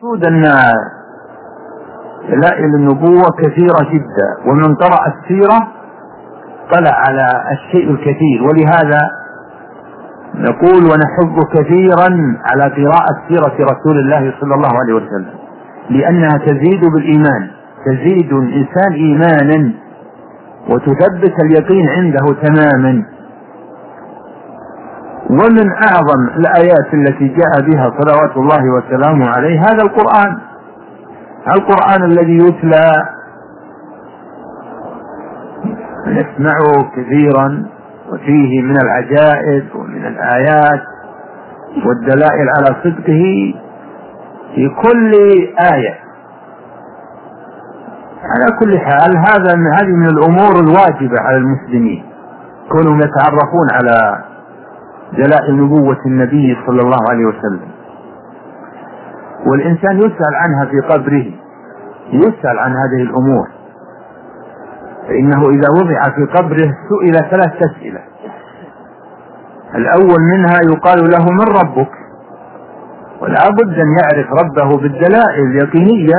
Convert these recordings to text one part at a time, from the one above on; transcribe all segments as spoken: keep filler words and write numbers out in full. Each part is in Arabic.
المقصود أن دلائل النبوة كثيرة جدا، ومن قرأ السيرة طلع على الشيء الكثير، ولهذا نقول ونحب كثيرا على قراءة سيرة رسول الله صلى الله عليه وسلم، لأنها تزيد بالإيمان، تزيد الإنسان إيمانا وتثبت اليقين عنده تماما. ومن أعظم الآيات التي جاء بها صلوات الله وسلامه عليه هذا القرآن، القرآن الذي يتلى نسمعه كثيرا، وفيه من العجائب ومن الآيات والدلائل على صدقه في كل آية. على كل حال هذا من هذه من الأمور الواجبة على المسلمين، كونهم يتعرفون على دلائل نبوة النبي صلى الله عليه وسلم. والإنسان يسأل عنها في قبره، يسأل عن هذه الأمور، فإنه إذا وضع في قبره سئل ثلاث أسئلة. الأول منها يقال له من ربك، ولا بد أن يعرف ربه بالدلائل اليقينية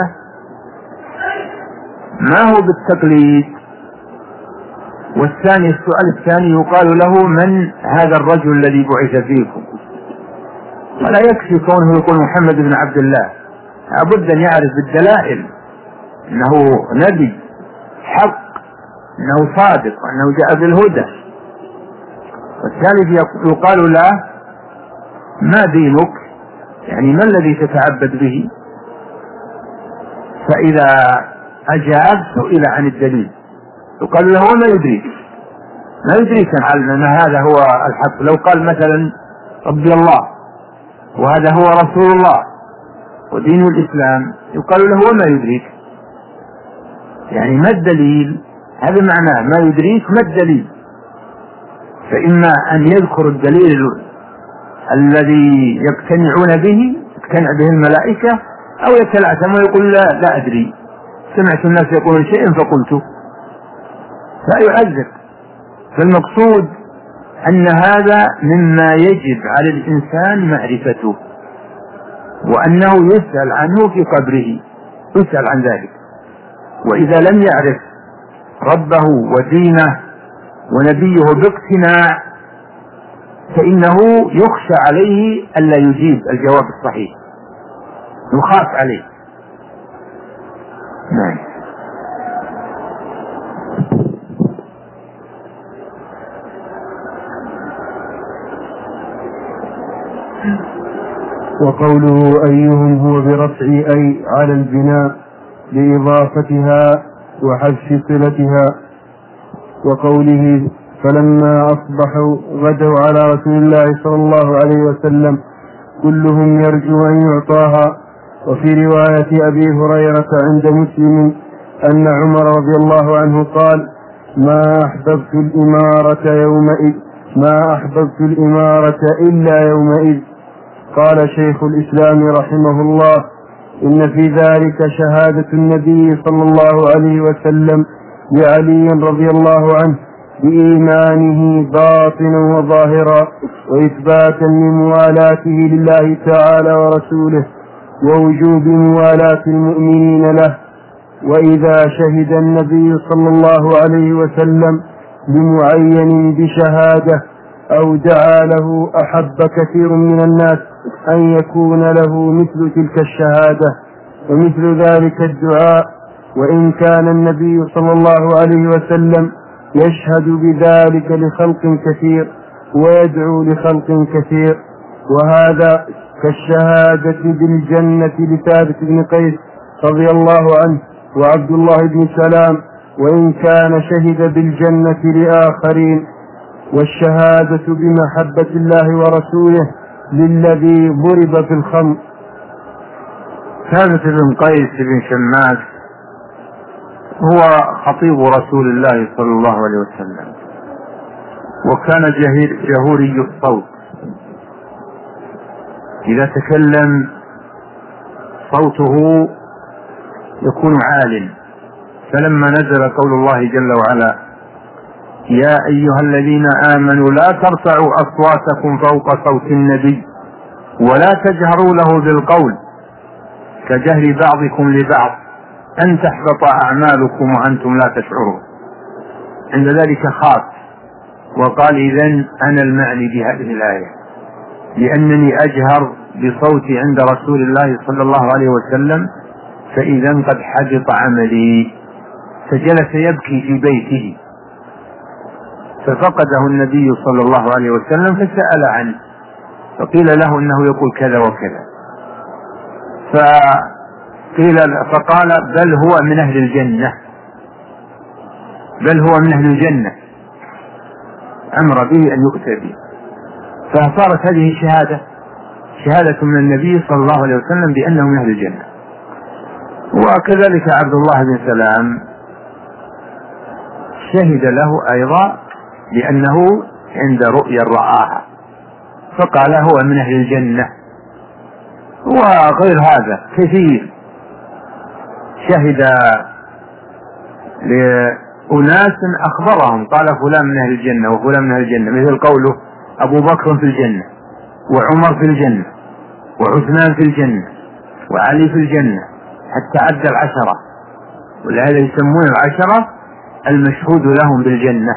ما هو بالتقليد. والثاني السؤال الثاني يقال له من هذا الرجل الذي بعث فيكم، ولا يكفي كونه يقول محمد بن عبد الله، لابد أن يعرف بالدلائل أنه نبي حق، أنه صادق، وأنه جاء بالهدى. والثالث يقال له ما دينك، يعني ما الذي تتعبد به. فإذا أجاب سئل عن الدليل، يقال له ما يدريك، ما يدريك أن هذا هو الحق. لو قال مثلا ربي الله وهذا هو رسول الله ودين الإسلام، يقال له وما يدريك، يعني ما الدليل، هذا معناه ما يدريك ما الدليل. فإما أن يذكر الدليل الذي يقتنعون به، يقتنع به الملائكة، أو يتلعثم ويقول لا, لا أدري، سمعت الناس يقولون شيئا فقلته، فيعذب. فالمقصود أن هذا مما يجب على الإنسان معرفته، وأنه يسأل عنه في قبره، يسأل عن ذلك. وإذا لم يعرف ربه ودينه ونبيه باقتناع فإنه يخشى عليه ألا يجيب الجواب الصحيح، يخاف عليه. نعم. وقوله أيهم هو برفع أي على البناء لإضافتها وحذف صلتها. وقوله فلما أصبحوا غدوا على رسول الله صلى الله عليه وسلم كلهم يرجو أن يعطاها. وفي رواية أبي هريرة عند مسلم أن عمر رضي الله عنه قال ما أحببت الإمارة يومئذ ما أحببت الإمارة إلا يومئذ. قال شيخ الإسلام رحمه الله إن في ذلك شهادة النبي صلى الله عليه وسلم لعلي رضي الله عنه بإيمانه باطنا وظاهرا، وإثباتا لموالاته لله تعالى ورسوله، ووجوب موالاة المؤمنين له. وإذا شهد النبي صلى الله عليه وسلم بمعين بشهادة أو دعا له أحب كثير من الناس أن يكون له مثل تلك الشهادة ومثل ذلك الدعاء، وإن كان النبي صلى الله عليه وسلم يشهد بذلك لخلق كثير ويدعو لخلق كثير. وهذا كالشهادة بالجنة لثابت بن قيس رضي الله عنه وعبد الله بن سلام، وإن كان شهد بالجنة لآخرين. والشهادة بمحبة الله ورسوله للذي ضرب في الخمر. ثابت بن قيس بن شماس هو خطيب رسول الله صلى الله عليه وسلم، وكان جهوري الصوت، إذا تكلم صوته يكون عال. فلما نزل قول الله جل وعلا يا أيها الذين آمنوا لا ترفعوا أصواتكم فوق صوت النبي ولا تجهروا له بالقول كجهل بعضكم لبعض أن تحبط أعمالكم وأنتم لا تشعرون. عند ذلك خاف وقال إذن أنا المعني بهذه الآية، لأنني أجهر بصوتي عند رسول الله صلى الله عليه وسلم، فإذا قد حبط عملي. فجلس يبكي في بيته، ففقده النبي صلى الله عليه وسلم فسأل عنه، فقيل له إنه يقول كذا وكذا، فقيل فقال بل هو من أهل الجنة، بل هو من أهل الجنة، أمر به أن يؤتى به. فصارت هذه شهادة شهادة من النبي صلى الله عليه وسلم بأنه من أهل الجنة. وكذلك عبد الله بن سلام شهد له أيضا لأنه عند رؤيا رآها فقال هو من أهل الجنة. وغير هذا كثير شهد لأناس أخبرهم قال فلان من أهل الجنة وفلان من أهل الجنة، مثل قوله أبو بكر في الجنة وعمر في الجنة وعثمان في الجنة وعلي في الجنة، حتى عد العشرة، ولهذا يسمون العشرة المشهود لهم بالجنة.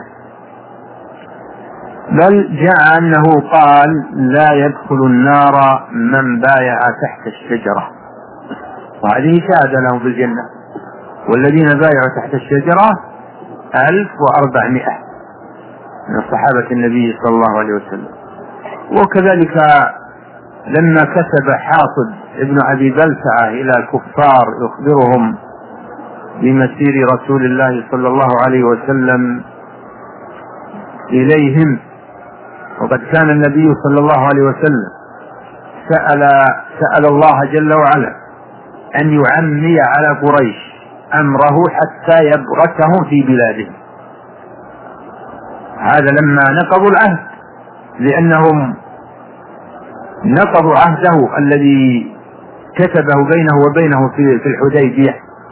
بل جاء أنه قال لا يدخل النار من بايع تحت الشجرة، وهذه شهادة لهم في الجنة. والذين بايعوا تحت الشجرة ألف وأربعمائة من صحابة النبي صلى الله عليه وسلم. وكذلك لما كتب حاطب ابن أبي بلتعة إلى الكفار يخبرهم بمسير رسول الله صلى الله عليه وسلم إليهم، وقد كان النبي صلى الله عليه وسلم سأل, سأل الله جل وعلا أن يعمي على قريش أمره حتى يبغتهم في بلادهم. هذا لما نقضوا العهد، لأنهم نقضوا عهده الذي كتبه بينه وبينه في الحديبية،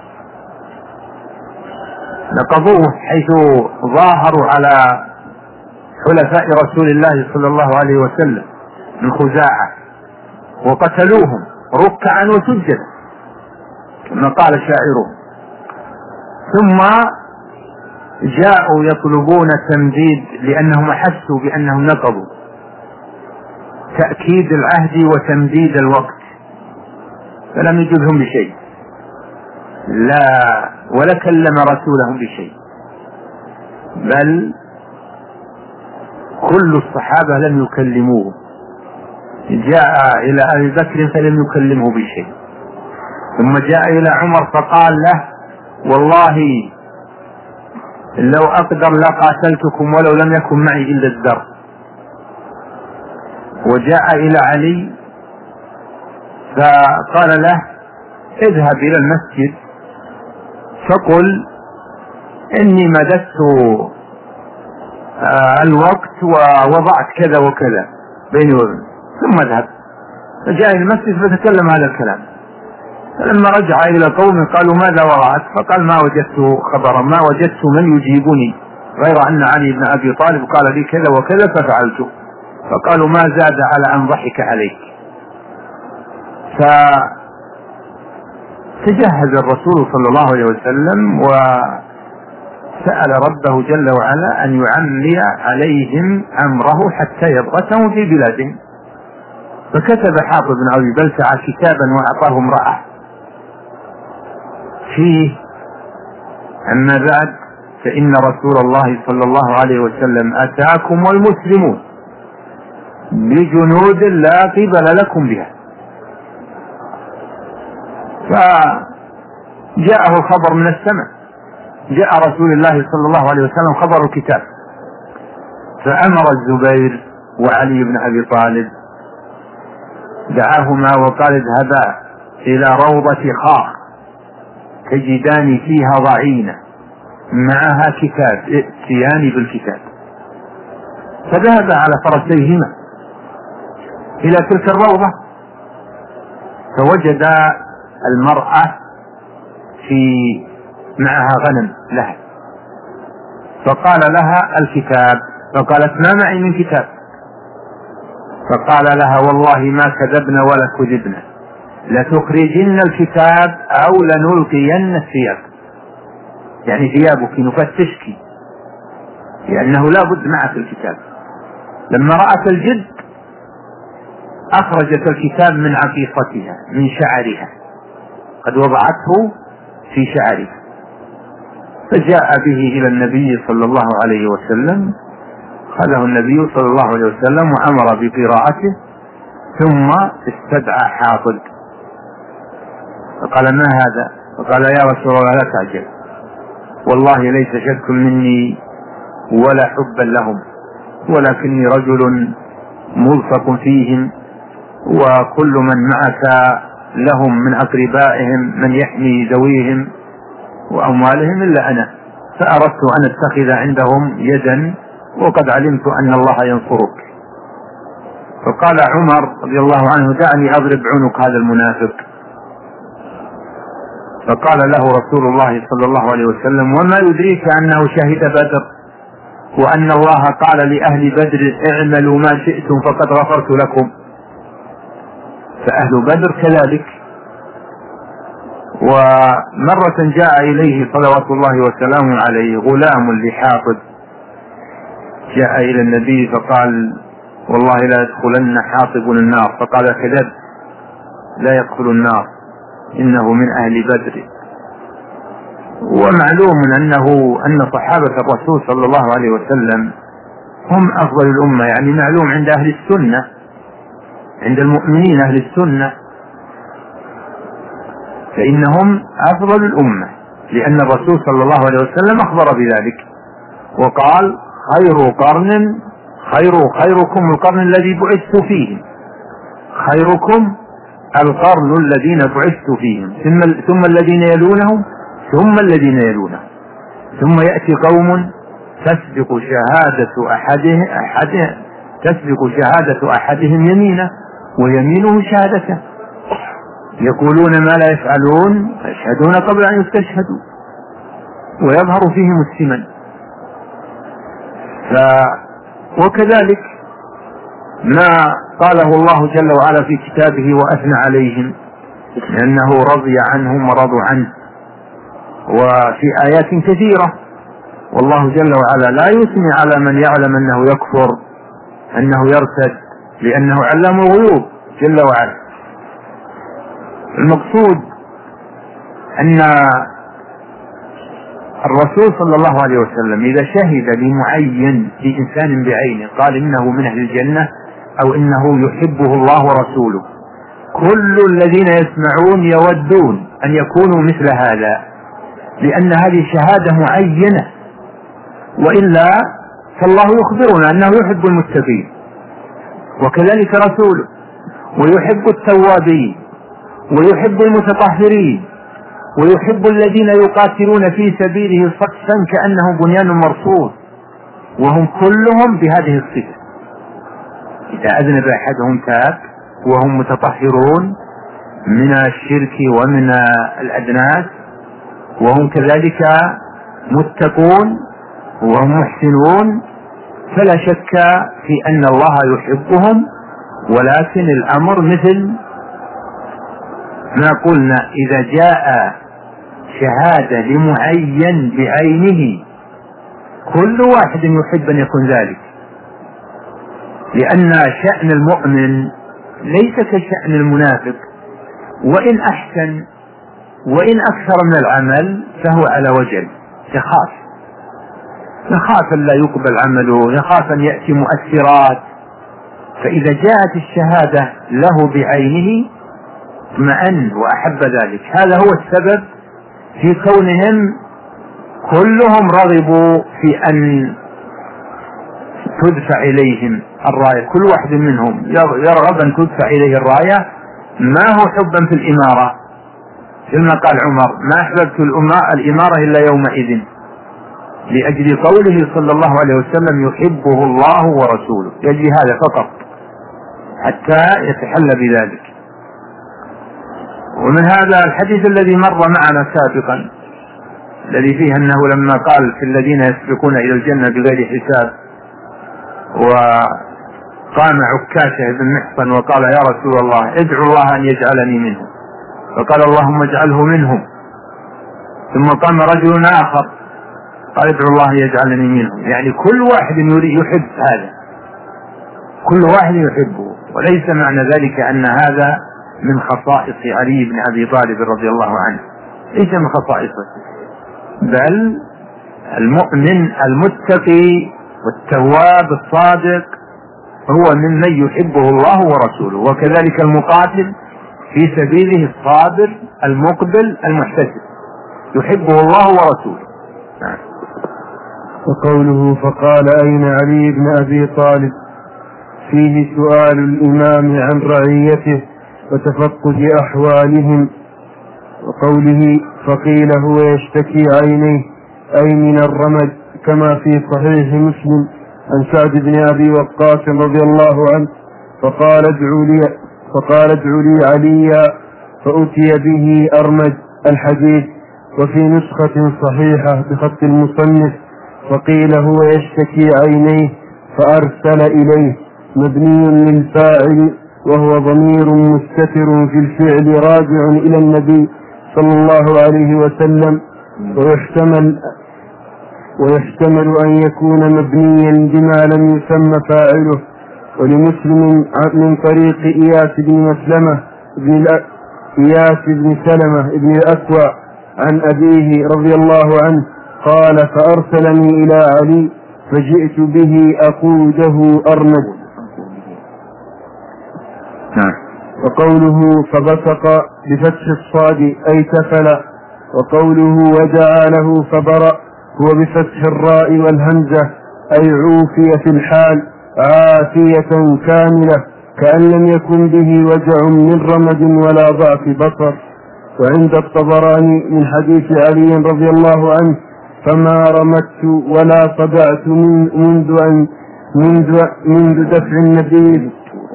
نقضوه حيث ظاهروا على حلفاء رسول الله صلى الله عليه وسلم من خزاعة وقتلوهم ركعا وسجدا كما قال شاعرهم، ثم جاءوا يطلبون تمديد لأنهم أحسوا بأنهم نقضوا تأكيد العهد وتمديد الوقت، فلم يجبهم بشيء لا ولا كلم رسولهم بشيء، بل كل الصحابة لم يكلموه. جاء إلى أبي بكر فلم يكلمه بشيء، ثم جاء إلى عمر فقال له والله لو أقدر لقاتلتكم ولو لم يكن معي إلا الذر. وجاء إلى علي فقال له اذهب إلى المسجد فقل إني مددت الوقت ووضعت كذا وكذا بيني وبين، ثم اذهب. فجاء إلى المسجد فتكلم هذا الكلام، فلما رجع إلى قومه قالوا ماذا وضعت؟ فقال ما وجدت خبرا، ما وجدت من يجيبني غير أن علي بن أبي طالب قال لي كذا وكذا ففعلته. فقالوا ما زاد على أن ضحك عليك. فتجهز الرسول صلى الله عليه وسلم وسأل ربه جل وعلا أن يعمي عليهم أمره حتى يبغتهم في بلادهم. فكتب حاطب بن أبي بلتعة كتابا وأعطاه امرأة فيه أما بعد فإن رسول الله صلى الله عليه وسلم أتاكم والمسلمون بجنود لا قبل لكم بها. فجاءه الخبر من السماء، جاء رسول الله صلى الله عليه وسلم خبر الكتاب، فأمر الزبير وعلي بن أبي طالب دعاهما وقال اذهبا إلى روضة خاخ تجدان فيها ضعينة معها كتاب ائتيان بالكتاب. فذهب على فرسيهما إلى تلك الروضة فوجد المرأة في معها غنم لها، فقال لها الكتاب، فقالت ما معي من كتاب، فقال لها والله ما كذبنا ولا كذبنا لتخرجن الكتاب أو لنلقين الثياب، يعني ثيابك نفتشك، لأنه لا بد معك الكتاب. لما رأت الجد أخرجت الكتاب من عقيقتها من شعرها، قد وضعته في شعرها، فجاء به إلى النبي صلى الله عليه وسلم، خذه النبي صلى الله عليه وسلم وأمر بقراءته، ثم استدعى حافظ فقال: ما هذا؟ فقال: يا رسول الله لا تعجل، والله ليس شك مني ولا حبا لهم، ولكني رجل ملصق فيهم، وكل من معك لهم من أقربائهم من يحمي ذويهم وأموالهم إلا أنا، فأردت أن أتخذ عندهم يدا، وقد علمت أن الله ينصرك. فقال عمر رضي الله عنه: دعني أضرب عنق هذا المنافق. فقال له رسول الله صلى الله عليه وسلم: وما يدريك أنه شهد بدر، وأن الله قال لأهل بدر: اعملوا ما شئتم فقد غفرت لكم. فأهل بدر كذلك. ومرة جاء إليه صلوات الله وسلامه عليه غلام لحافظ، جاء إلى النبي فقال: والله لا يدخلن حاطب النار. فقال: كذب، لا يدخل النار، إنه من أهل بدر. ومعلوم أنه أن صحابة الرسول صلى الله عليه وسلم هم أفضل الأمة، يعني معلوم عند أهل السنة، عند المؤمنين أهل السنة، فإنهم أفضل الأمة، لأن الرسول صلى الله عليه وسلم أخبر بذلك وقال: خير قرن خير خيركم القرن الذي بعثت فيه، خيركم القرن الذين بعثت فيهم، ثم, ثم الذين يلونهم، ثم الذين يلونهم، ثم يأتي قوم تسبق شهادة أحده أحده تسبق شهادة أحدهم يمينه ويمينه شهادته، يقولون ما لا يفعلون فيشهدون قبل أن يستشهدوا، ويظهر فيهم السمن. ف وكذلك ما قاله الله جل وعلا في كتابه وأثنى عليهم، لأنه رضي عنهم ورضوا عنه، وفي آيات كثيرة. والله جل وعلا لا يثني على من يعلم أنه يكفر، أنه يرتد، لأنه علام الغيوب جل وعلا. المقصود أن الرسول صلى الله عليه وسلم إذا شهد لمعين لإنسان بعينه قال إنه من أهل الجنة أو إنه يحبه الله ورسوله، كل الذين يسمعون يودون أن يكونوا مثل هذا، لأن هذه شهادة معينة، وإلا فالله يخبرنا أنه يحب المتقين وكذلك رسوله، ويحب التوابين، ويحب المتطهرين، ويحب الذين يقاتلون في سبيله صفا كأنه بنيان مرصوص، وهم كلهم بهذه الصفة. إذا أذنب أحدهم تاب وهم متطهرون من الشرك ومن الأدناس، وهم كذلك متقون وهم محسنون، فلا شك في أن الله يحبهم. ولكن الأمر مثل ما قلنا، إذا جاء شهادة لمعين بعينه كل واحد يحب أن يكون ذلك، لأن شأن المؤمن ليس كشأن المنافق، وإن أحسن وإن أكثر من العمل فهو على وجل، يخاف يخاف أن لا يقبل عمله، يخاف أن يأتي مؤثرات. فإذا جاءت الشهادة له بعينه اطمأن وأحب ذلك. هذا هو السبب في كونهم كلهم رغبوا في أن تدفع إليهم الراية، كل واحد منهم يرغب أن تدفع إليه الراية، ما هو حبا في الإمارة، كما قال عمر: ما أحببت الإمارة إلا يومئذ، لأجل قوله صلى الله عليه وسلم: يحبه الله ورسوله، يجي هذا فقط حتى يتحلى بذلك. ومن هذا الحديث الذي مر معنا سابقا، الذي فيه أنه لما قال في الذين يسبقون إلى الجنة بغير حساب، قام عكاشة بن محصن وقال يا رسول الله ادعو الله أن يجعلني منهم، فقال اللهم اجعله منهم. ثم قام رجل آخر قال ادعو الله أن يجعلني منهم. يعني كل واحد يريد يحب هذا، كل واحد يحبه، وليس معنى ذلك أن هذا من خصائص علي بن أبي طالب رضي الله عنه، ليس من خصائصه، بل المؤمن المتقي والتواب الصادق هو ممن يحبه الله ورسوله، وكذلك المقاتل في سبيله الصابر المقبل المحتسب يحبه الله ورسوله. وقوله فقال أين علي بن أبي طالب فيه سؤال الإمام عن رعيته وتفقد أحوالهم. وقوله فقيل هو يشتكي عينيه أي من الرمد، كما في صحيح مسلم عن سعد بن أبي وقاص رضي الله عنه فقال ادعوا لي فقال ادعوا لي عليا فأتي به أرمد الحديث. وفي نسخة صحيحة بخط المصنف فقيل هو يشتكي عينيه فأرسل إليه، مبني للفاعل وهو ضمير مستتر في الفعل راجع إلى النبي صلى الله عليه وسلم، ويحتمل ويحتمل أن يكون مبنيا بما لم يسمى فاعله. ولمسلم من طريق إياس بن مسلمة بن إياس بن سلمة بن الأكوع عن أبيه رضي الله عنه قال فأرسلني إلى علي فجئت به أقوده أرمد. وقوله فبصق بفتح الصاد أي تفل، وقوله ودعا له فبرأ هو بفتح الراء والهمزة أي عوفي في الحال عافية كاملة كأن لم يكن به وجع من رمد ولا ضعف بصر. وعند الطبراني من حديث علي رضي الله عنه فما رمت ولا صدعت منذ أن منذ منذ دفع النبي.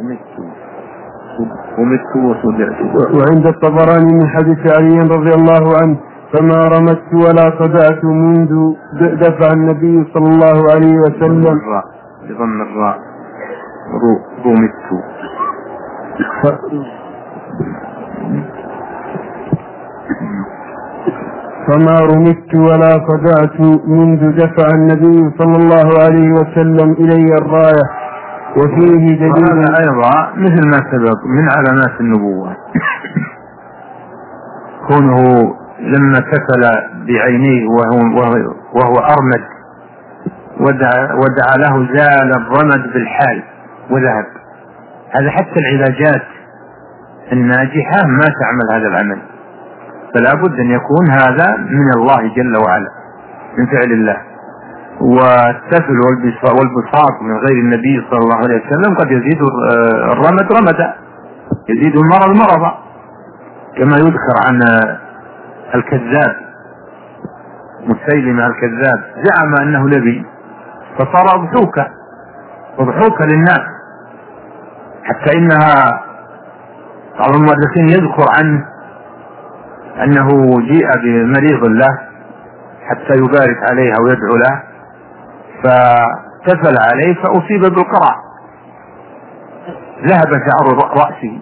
وعند الطبراني من حديث علي رضي الله عنه فما رمت ولا صدعت منذ دفع النبي صلى الله عليه وسلم. بضم الراء رمت فما رمت ولا صدعت منذ دفع النبي صلى الله عليه وسلم إلي الراية. وفيه دليل أيضا مثل ما سبق من علامات النبوة كونه لما كفل بعينيه وهو, وهو أرمد ودعا, ودعا له زال الرمد بالحال وذهب. هذا حتى العلاجات الناجحة ما تعمل هذا العمل، فلا بد أن يكون هذا من الله جل وعلا من فعل الله. والتفل والبساط من غير النبي صلى الله عليه وسلم قد يزيد الرمد رمدا، يزيد المرض مرضا، كما يذكر عن الكذاب مسيلمة الكذاب زعم أنه نبي فصار ضحوكا وضحوكا للناس، حتى إنها بعض المؤرخين يذكر عنه أنه جيء بمريض له حتى يبارك عليه أو يدعو له فتفل عليه فأصيب بالقرع ذهب شعر رأسه.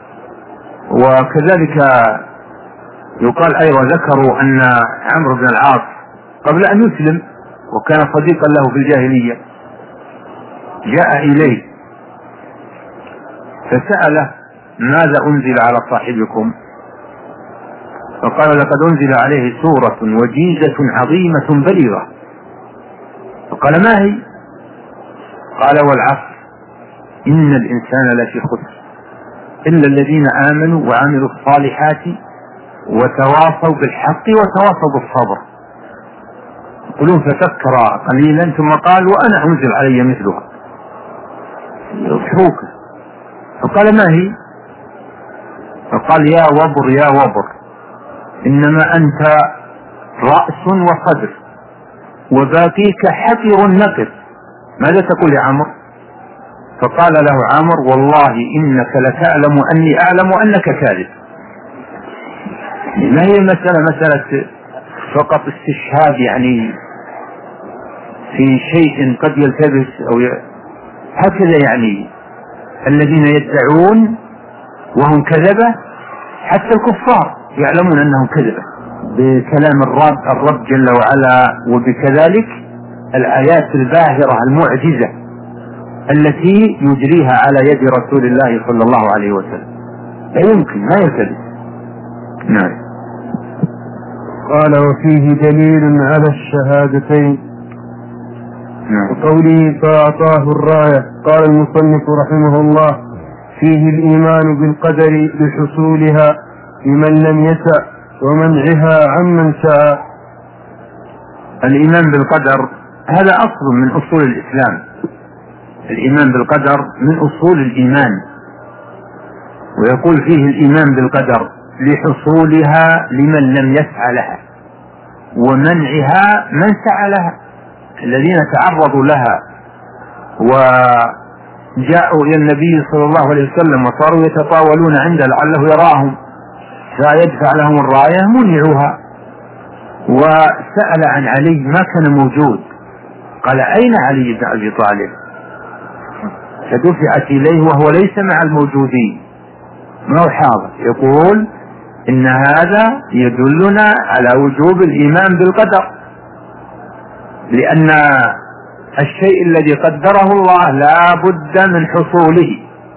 وكذلك يقال أيضا ذكروا أن عمرو بن العاص قبل أن يسلم وكان صديقا له في الجاهلية جاء إليه فسأله ماذا أنزل على صاحبكم؟ فقال لقد أنزل عليه سورة وجيزة عظيمة بليغة. فقال ما هي؟ قال والعصر إن الإنسان لفي خسر إلا الذين آمنوا وعملوا الصالحات وتواصوا بالحق وتواصوا بالصبر. يقولون ففكر قليلا ثم قال وأنا أنزل علي مثلها يضحوك. فقال ما هي؟ فقال يا وبر يا وبر إنما أنت رأس وصدر وباقيك حفر نقر، ماذا تقول يا عمرو؟ فقال له عمرو والله إنك لتعلم أني أعلم أنك كاذب. ما هي المسألة مسألة فقط استشهاد يعني في شيء قد يلتبس أو ي... هكذا يعني الذين يدعون وهم كذبة، حتى الكفار يعلمون أنهم كذبة بكلام الرب الرب جل وعلا، وبكذلك الآيات الباهرة المعجزة التي يجريها على يد رسول الله صلى الله عليه وسلم. لا يمكن، ما يكذب. نعم. قال وفيه دليل على الشهادتين. نعم. وقوله فأعطاه الراية. قال المصنف رحمه الله فيه الإيمان بالقدر بحصولها لمن لم يسع ومنعها عمن سعى. الإيمان بالقدر هذا أصل من أصول الإسلام. الإيمان بالقدر من أصول الإيمان، ويقول فيه الإيمان بالقدر لحصولها لمن لم يسعى لها ومنعها من سعى لها، الذين تعرضوا لها وجاءوا إلى النبي صلى الله عليه وسلم وصاروا يتطاولون عنده لعله يراهم فيدفع لهم الراية، منعوها. وسأل عن علي ما كان موجود، قال أين علي بن أبي طالب؟ فدفعت إليه وهو ليس مع الموجودين، ما هو حاضر. يقول إن هذا يدلنا على وجوب الإيمان بالقدر، لأن الشيء الذي قدره الله لا بد من حصوله،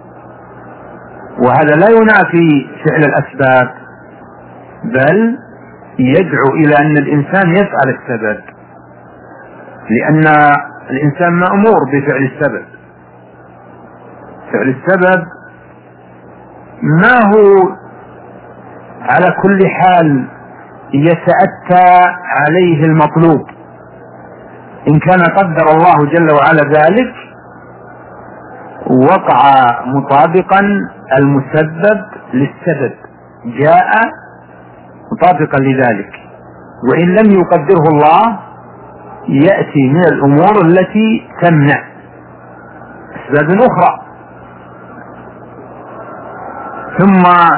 وهذا لا ينافي فعل الأسباب، بل يدعو إلى أن الإنسان يفعل السبب، لأن الإنسان مأمور بفعل السبب. فعل السبب ما هو على كل حال يتأتى عليه المطلوب. إن كان قدر الله جل وعلا ذلك وقع مطابقا المسبب للسبب، جاء مطابقا لذلك. وإن لم يقدره الله يأتي من الأمور التي تمنع أسباب أخرى. ثم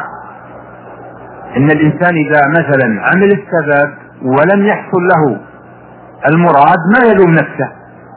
إن الإنسان إذا مثلا عمل السبب ولم يحصل له المراد ما يلوم نفسه،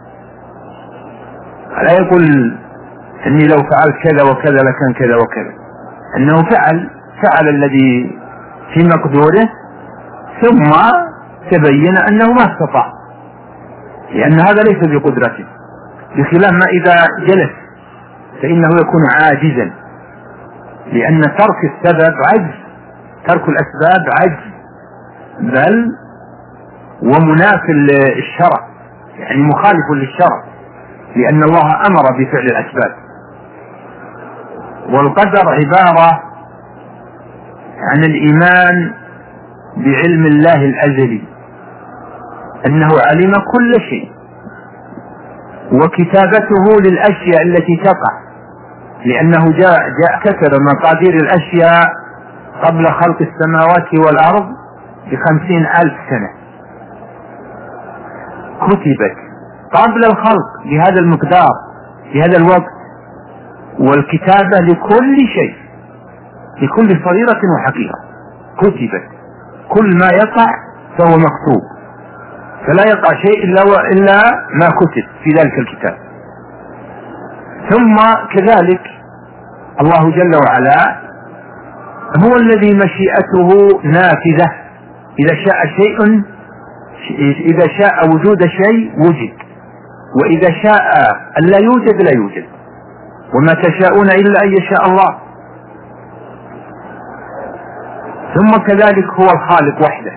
لا يقول إني لو فعلت كذا وكذا لكان كذا وكذا، إنه فعل فعل الذي في مقدوره ثم تبين أنه ما استطاع، لأن هذا ليس بقدرته، بخلاف ما إذا جلس فإنه يكون عاجزا، لأن ترك السبب عجز، ترك الأسباب عجز، بل ومناف الشرع، يعني مخالف للشرع، لأن الله أمر بفعل الأسباب. والقدر عبارة عن الإيمان بعلم الله الأزلي، أنه علم كل شيء، وكتابته للأشياء التي تقع، لأنه جاء, جاء كتب مقادير الأشياء قبل خلق السماوات والأرض بخمسين ألف سنة، كتبت قبل الخلق بهذا المقدار بهذا الوقت، والكتابة لكل شيء، لكل صغيرة وحقيقة كتبت، كل ما يقع فهو مكتوب، فلا يقع شيء إلا, إلا ما كتب في ذلك الكتاب. ثم كذلك الله جل وعلا هو الذي مشيئته نافذة، إذا شاء شيء إذا شاء وجود شيء وجد، وإذا شاء أن لا يوجد لا يوجد، وما تشاءون إلا أن يشاء الله. ثم كذلك هو الخالق وحده،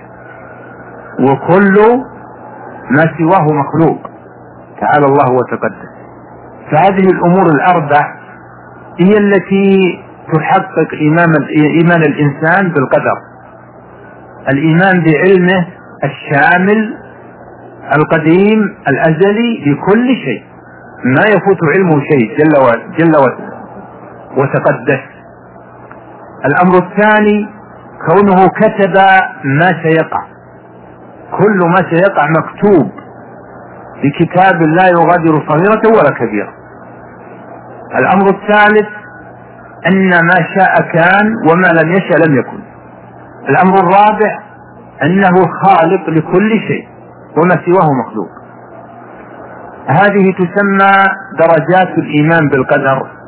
وكل ما سواه مخلوق، تعالى الله وتقدس. فهذه الأمور الأربع هي التي تحقق إيمان الإنسان بالقدر: الإيمان بعلمه الشامل القديم الأزلي لكل شيء، ما يفوت علمه شيء جل, جل وتقدس. الأمر الثاني كونه كتب ما سيقع، كل ما سيقع مكتوب بكتاب لا يغادر صغيرة ولا كبيرة. الأمر الثالث أن ما شاء كان وما لم يشاء لم يكن. الأمر الرابع أنه خالق لكل شيء وما سواه مخلوق. هذه تسمى درجات الإيمان بالقدر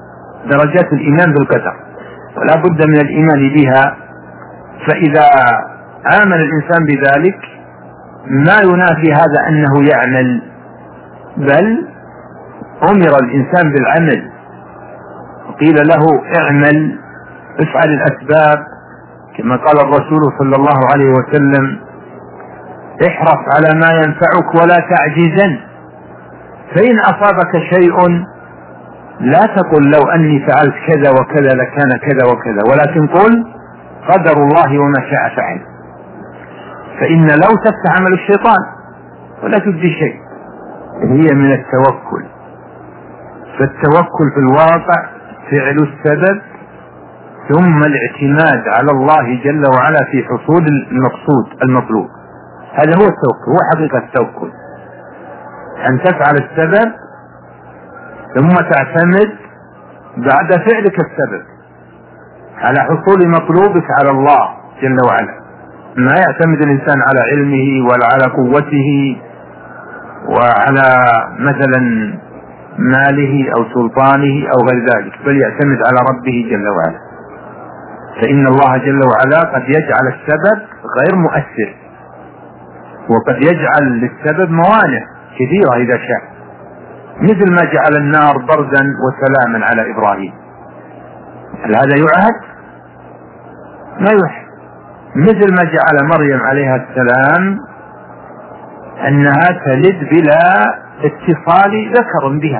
درجات الإيمان بالقدر، ولا بد من الإيمان بها. فإذا آمن الإنسان بذلك ما ينافي هذا أنه يعمل، بل أمر الإنسان بالعمل، وقيل له اعمل افعل الأسباب، كما قال الرسول صلى الله عليه وسلم احرص على ما ينفعك ولا تعجزن، فإن أصابك شيء لا تقل لو أني فعلت كذا وكذا لكان كذا وكذا، ولكن قل قدر الله وما شاء فعل، فإن لو تفتح عمل الشيطان ولا تجدي شيء، هي من التوكل. فالتوكل في الواقع فعل السبب ثم الاعتماد على الله جل وعلا في حصول المقصود المطلوب. هذا هو التوكل، هو حقيقة التوكل، أن تفعل السبب ثم تعتمد بعد فعلك السبب على حصول مطلوبك على الله جل وعلا. ما يعتمد الإنسان على علمه ولا على قوته وعلى مثلا ماله أو سلطانه أو غير ذلك، بل يعتمد على ربه جل وعلا. فإن الله جل وعلا قد يجعل السبب غير مؤثر، وقد يجعل للسبب موانع كثيرة إذا شاء، مثل ما جعل النار بردا وسلاما على إبراهيم. هل هذا يعهد؟ ما يعهد. مثل ما جعل مريم عليها السلام أنها تلد بلا اتصال ذكر بها،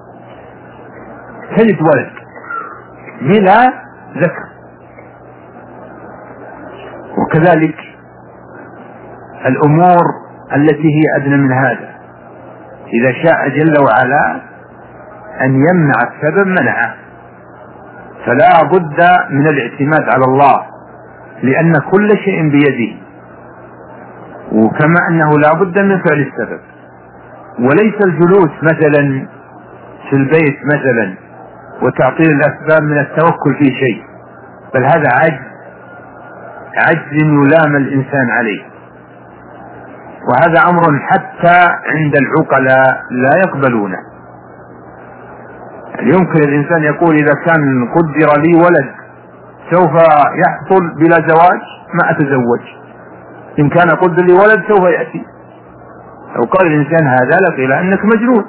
تلد ولد بلا ذكر. وكذلك الأمور التي هي أدنى من هذا، إذا شاء جل وعلا أن يمنع السبب منعه، فلا بد من الاعتماد على الله، لأن كل شيء بيده، وكما أنه لا بد من فعل السبب. وليس الجلوس مثلا في البيت مثلا وتعطيل الأسباب من التوكل في شيء، بل هذا عجز عجز يلام الإنسان عليه، وهذا أمر حتى عند العقلاء لا يقبلونه. يمكن الإنسان يقول إذا كان قدر لي ولد سوف يحصل بلا زواج ما أتزوج، إن كان قدر لي ولد سوف يأتي. لو قال الإنسان هذا لقيل أنك مجنون،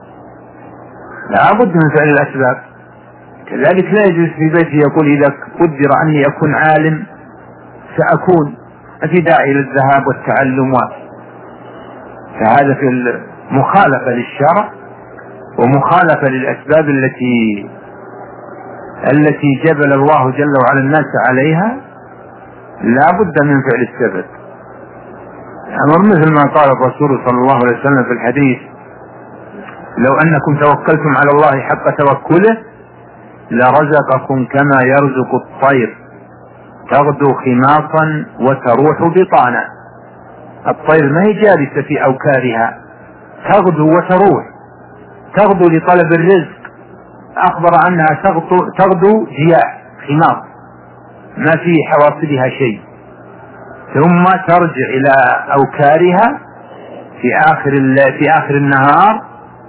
لا بد من فعل الأسباب. كذلك لا يجوز في بيته يقول إذا قدر أني أكون عالم سأكون، في داعي للذهاب والتعلم، فهذا في المخالفة للشرع ومخالفة للأسباب التي التي جبل الله جل وعلا الناس عليها. لا بد من فعل السبب. أمر مثل ما قال الرسول صلى الله عليه وسلم في الحديث لو أنكم توكلتم على الله حق توكله لرزقكم كما يرزق الطير تغدو خماصا وتروح بطانا. الطير ما هي جالسة في أوكارها، تغدو وتروح، تغدو لطلب الرزق، أخبر عنها تغدو, تغدو جياع خماص ما في حواصلها شيء، ثم ترجع إلى أوكارها في آخر, في آخر النهار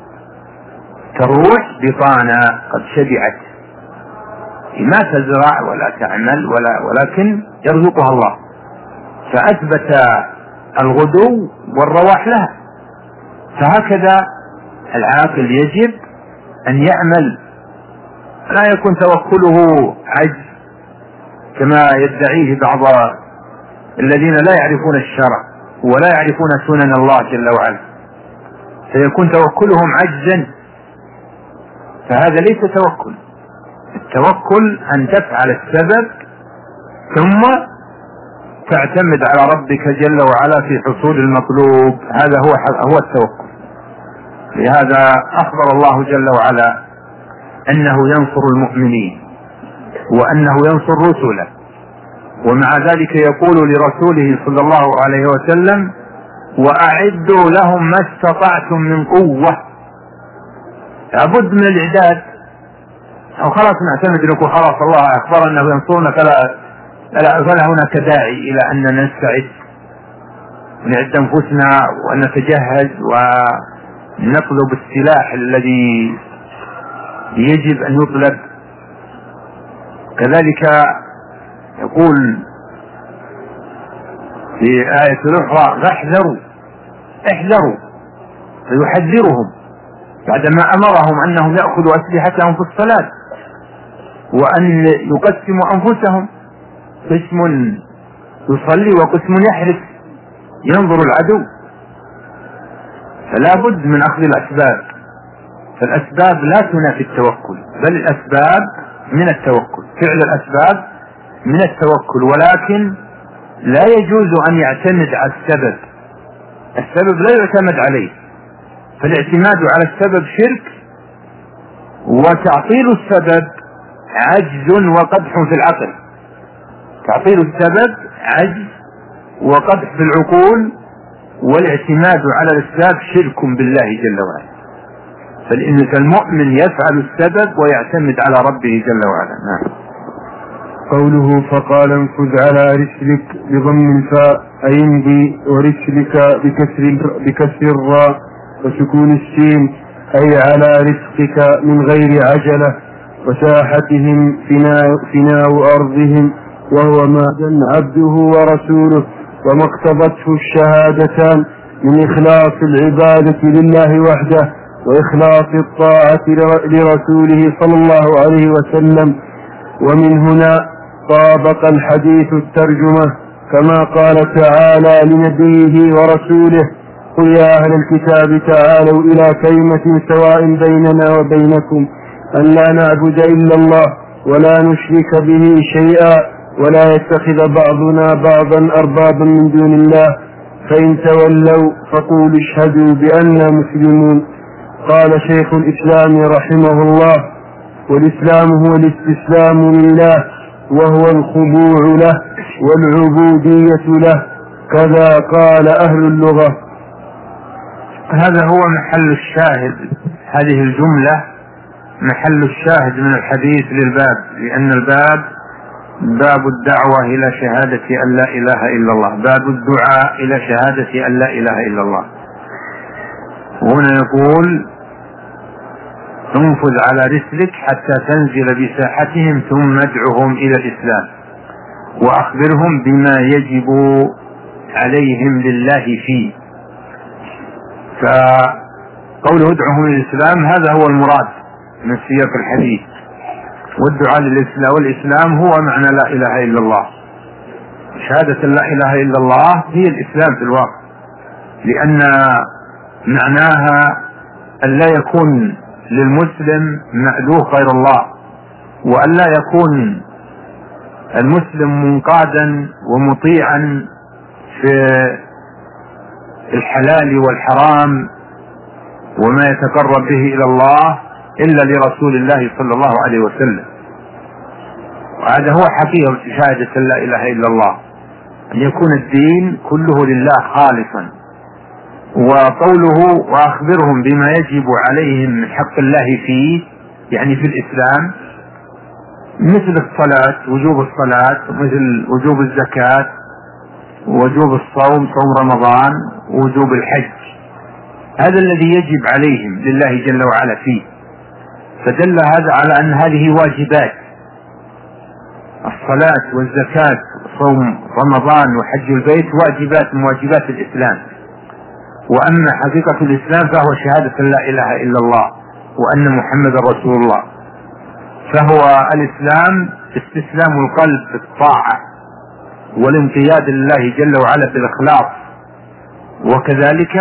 تروح بطانا قد شبعت، ما تزرع ولا تعمل ولا ولكن يرزقها الله. فأثبت الغدو والرواح لها. فهكذا العاقل يجب أن يعمل، لا يكون توكله عجز كما يدعيه بعض الذين لا يعرفون الشرع ولا يعرفون سنن الله جل وعلا، فيكون توكلهم عجزا، فهذا ليس توكل. التوكل أن تفعل السبب ثم تعتمد على ربك جل وعلا في حصول المطلوب، هذا هو هو التوكل. لهذا أخبر الله جل وعلا أنه ينصر المؤمنين وأنه ينصر رسله، ومع ذلك يقول لرسوله صلى الله عليه وسلم وأعدوا لهم ما استطعتم من قوة. لابد من الإعداد، أو خلاص نعتمد نقول خلاص الله أخبر أنه ينصرنا فلا, فلا هناك داعي إلى أن نستعد ونعد أنفسنا ونتجهز ونطلب السلاح الذي يجب أن يطلب كذلك يقول في آية أخرى احذروا احذروا فيحذرهم بعدما أمرهم أنهم يأخذوا أسلحتهم في الصلاة وأن يقسموا أنفسهم، قسم يصلي وقسم يحرس ينظر العدو. فلا بد من أخذ الأسباب، فالأسباب لا تنافي التوكل، بل الأسباب من التوكل، فعل الأسباب من التوكل، ولكن لا يجوز أن يعتمد على السبب. السبب لا يعتمد عليه، فالاعتماد على السبب شرك، وتعطيل السبب عجز وقدح في العقل. تعطيل السبب عجز وقدح في العقول، والاعتماد على الأسباب شرك بالله جل وعلا. فالمؤمن يفعل السبب ويعتمد على ربه جل وعلا. نعم. قوله فقال انفذ على رسلك بضم الفاء أي امضي، ورسلك بكسر, بكسر الراء وسكون السين أي على رزقك من غير عجلة، وساحتهم فناء, فناء أرضهم وهو ما عبده ورسوله، وما اقتضته الشهادتان من إخلاص العبادة لله وحده وإخلاص الطاعة لرسوله صلى الله عليه وسلم. ومن هنا طابق الحديث الترجمة كما قال تعالى لنبيه ورسوله قل يا أهل الكتاب تعالوا إلى كلمة سواء بيننا وبينكم أن لا نعبد إلا الله ولا نشرك به شيئا ولا يتخذ بعضنا بعضا أربابا من دون الله فإن تولوا فقولوا اشهدوا بأننا مسلمون. قال شيخ الإسلام رحمه الله والإسلام هو الاستسلام لله وهو الخضوع له والعبودية له، كذا قال أهل اللغة. هذا هو محل الشاهد، هذه الجملة محل الشاهد من الحديث للباب، لأن الباب باب الدعوة إلى شهادة أن لا إله إلا الله، باب الدعاء إلى شهادة أن لا إله إلا الله. هنا يقول انفذ على رسلك حتى تنزل بساحتهم ثم ادعهم إلى الإسلام وأخبرهم بما يجب عليهم لله فيه. فقوله ادعهم إلى الإسلام هذا هو المراد من سياق الحديث، والدعاء للإسلام والإسلام هو معنى لا إله إلا الله. شهادة لا إله إلا الله هي الإسلام في الواقع، لأن معناها أن لا يكون للمسلم مألوه غير الله، وأن لا يكون المسلم منقادا ومطيعا في الحلال والحرام وما يتقرب به إلى الله إلا لرسول الله صلى الله عليه وسلم. وهذا هو حقيقة شهادة لا إله إلا الله، أن يكون الدين كله لله خالصا. وقوله وأخبرهم بما يجب عليهم من حق الله فيه، يعني في الإسلام، مثل الصلاة، وجوب الصلاة، مثل وجوب الزكاة، وجوب الصوم، صوم رمضان، ووجوب الحج. هذا الذي يجب عليهم لله جل وعلا فيه. فدل هذا على أن هذه واجبات، الصلاة والزكاة وصوم رمضان وحج البيت واجبات من واجبات الإسلام. وأما حقيقة الإسلام فهو شهادة لا إله إلا الله وأن محمد رسول الله. فهو الإسلام استسلام القلب بالطاعة والانقياد لله جل وعلا بالإخلاص، وكذلك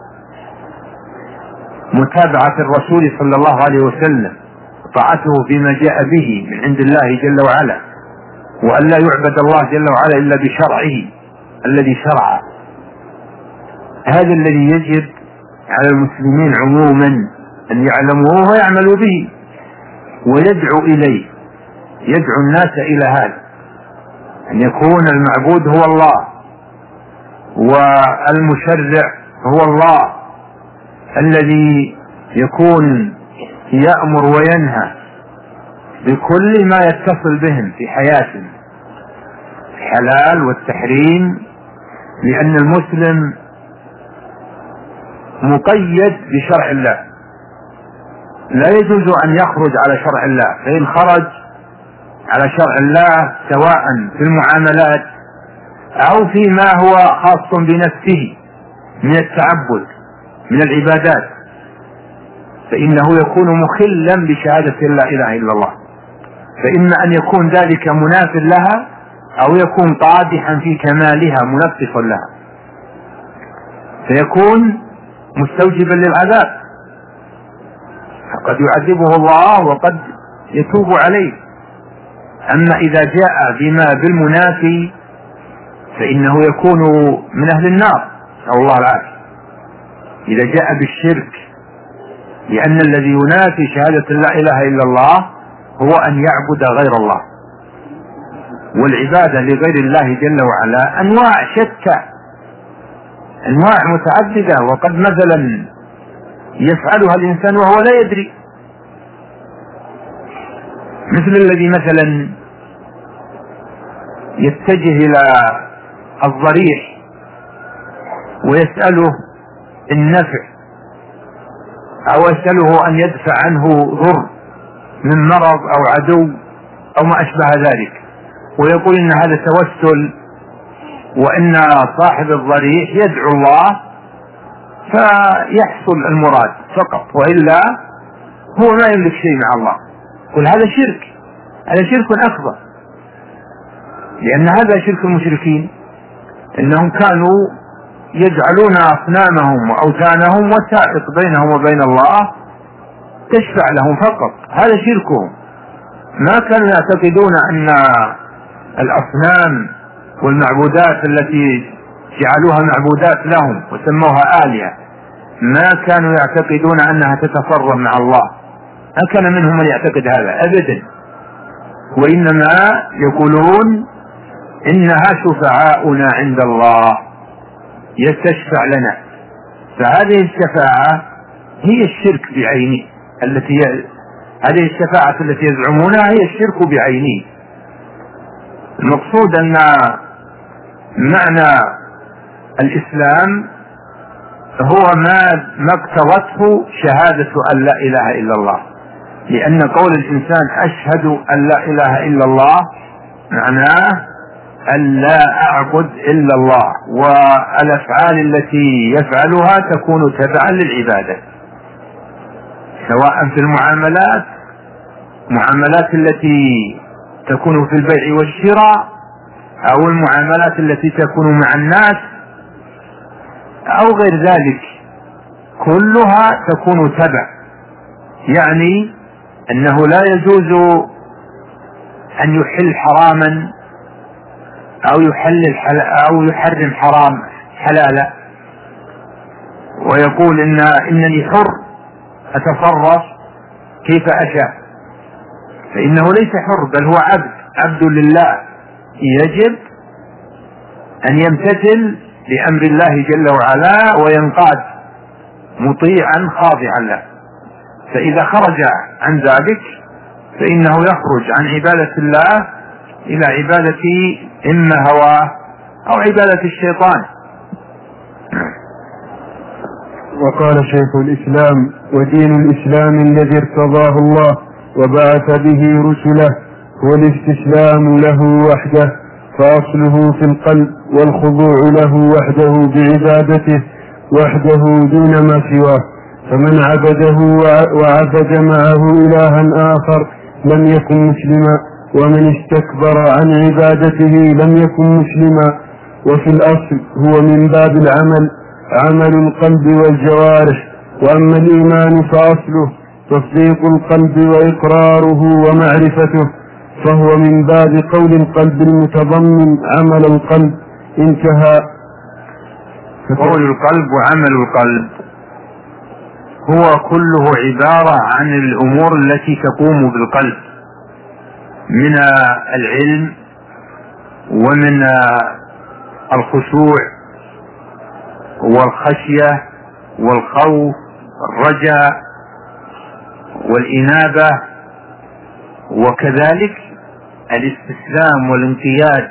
متابعة الرسول صلى الله عليه وسلم، طاعته فيما جاء به من عند الله جل وعلا، وأن لا يعبد الله جل وعلا إلا بشرعه الذي شرعه. هذا الذي يجب على المسلمين عموما أن يعلموه ويعملوا به ويدعو إليه، يدعو الناس إلى هذا، أن يكون المعبود هو الله والمشرع هو الله الذي يكون يأمر وينهى بكل ما يتصل بهم في حياتهم، الحلال والتحريم، لأن المسلم مقيد بشرع الله، لا يجوز أن يخرج على شرع الله، فإن خرج على شرع الله سواء في المعاملات أو فيما هو خاص بنفسه من التعبد من العبادات، فإنه يكون مخلا بشهادة لا إله إلا الله، فإما أن يكون ذلك مناف لها أو يكون قادحا في كمالها منقصا لها، فيكون مستوجبا للعذاب، قد يعذبه الله وقد يتوب عليه. أما إذا جاء بما بالمنافي فإنه يكون من أهل النار، نسأل الله العافية. إذا جاء بالشرك، لأن الذي ينافي شهادة لا إله إلا الله هو أن يعبد غير الله، والعبادة لغير الله جل وعلا أنواع شتى، أنواع متعددة، وقد مثلا يفعلها الإنسان وهو لا يدري، مثل الذي مثلا يتجه إلى الضريح ويسأله النفع أو يسأله أن يدفع عنه ضر من مرض أو عدو أو ما أشبه ذلك، ويقول إن هذا توسل، وإن صاحب الضريح يدعو الله فيحصل المراد فقط، وإلا هو ما يملك شيء مع الله. قل هذا شرك، هذا شرك أكبر، لأن هذا شرك المشركين، إنهم كانوا يجعلون أصنامهم وأوثانهم وسائط بينهم وبين الله تشفع لهم فقط، هذا شركهم. ما كانوا يعتقدون أن الأصنام والمعبودات التي جعلوها معبودات لهم وسموها آلهة، ما كانوا يعتقدون أنها تتصرف مع الله، ما كان منهم من يعتقد هذا أبدا، وإنما يقولون إنها شفعاؤنا عند الله يستشفع لنا. فهذه الشفاعة هي الشرك بعينه، التي هذه الشفاعة التي يزعمونها هي الشرك بعينه. المقصود أن معنى الإسلام هو ما ما اقتضته شهادة أن لا إله إلا الله، لأن قول الإنسان أشهد أن لا إله إلا الله معناه أن لا أعبد إلا الله، والأفعال التي يفعلها تكون تبعا للعبادة، سواء في المعاملات معاملات التي تكون في البيع والشراء، أو المعاملات التي تكون مع الناس أو غير ذلك، كلها تكون تبع، يعني أنه لا يجوز أن يحل حراما أو يحلل أو يحرم حرام حلالا ويقول إن إنني حر أتصرف كيف أشاء، فإنه ليس حر، بل هو عبد عبد لله، يجب أن يمتثل لأمر الله جل وعلا وينقاد مطيعا خاضعا له. فإذا خرج عن ذلك فإنه يخرج عن عبادة الله إلى عبادة إما هواه أو عبادة الشيطان. وقال شيخ الإسلام: ودين الإسلام الذي ارتضاه الله وبعث به رسله هو الاستسلام له وحده، فأصله في القلب، والخضوع له وحده بعبادته وحده دون ما سواه. فمن عبده وعبد معه إلها آخر لم يكن مسلما، ومن استكبر عن عبادته لم يكن مسلما. وفي الأصل هو من باب العمل، عمل القلب والجوارح. وأما الإيمان فأصله تصديق القلب وإقراره ومعرفته، فهو من باب قول القلب المتضمن عمل القلب. انتهى. قول القلب وعمل القلب هو كله عبارة عن الأمور التي تقوم بالقلب من العلم ومن الخشوع والخشية والخوف والرجاء والإنابة، وكذلك الاستسلام والانقياد.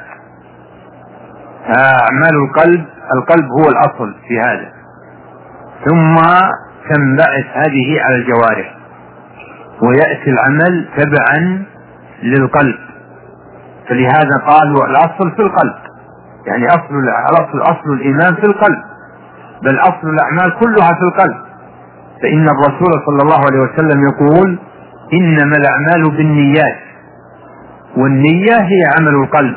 أعمال القلب، القلب هو الأصل في هذا، ثم تنبعث هذه على الجوارح، ويأتي العمل تبعا للقلب فلهذا قالوا الأصل في القلب، يعني أصل الأصل أصل الإيمان في القلب، بل أصل الأعمال كلها في القلب. فإن الرسول صلى الله عليه وسلم يقول إنما الأعمال بالنيات، والنية هي عمل القلب.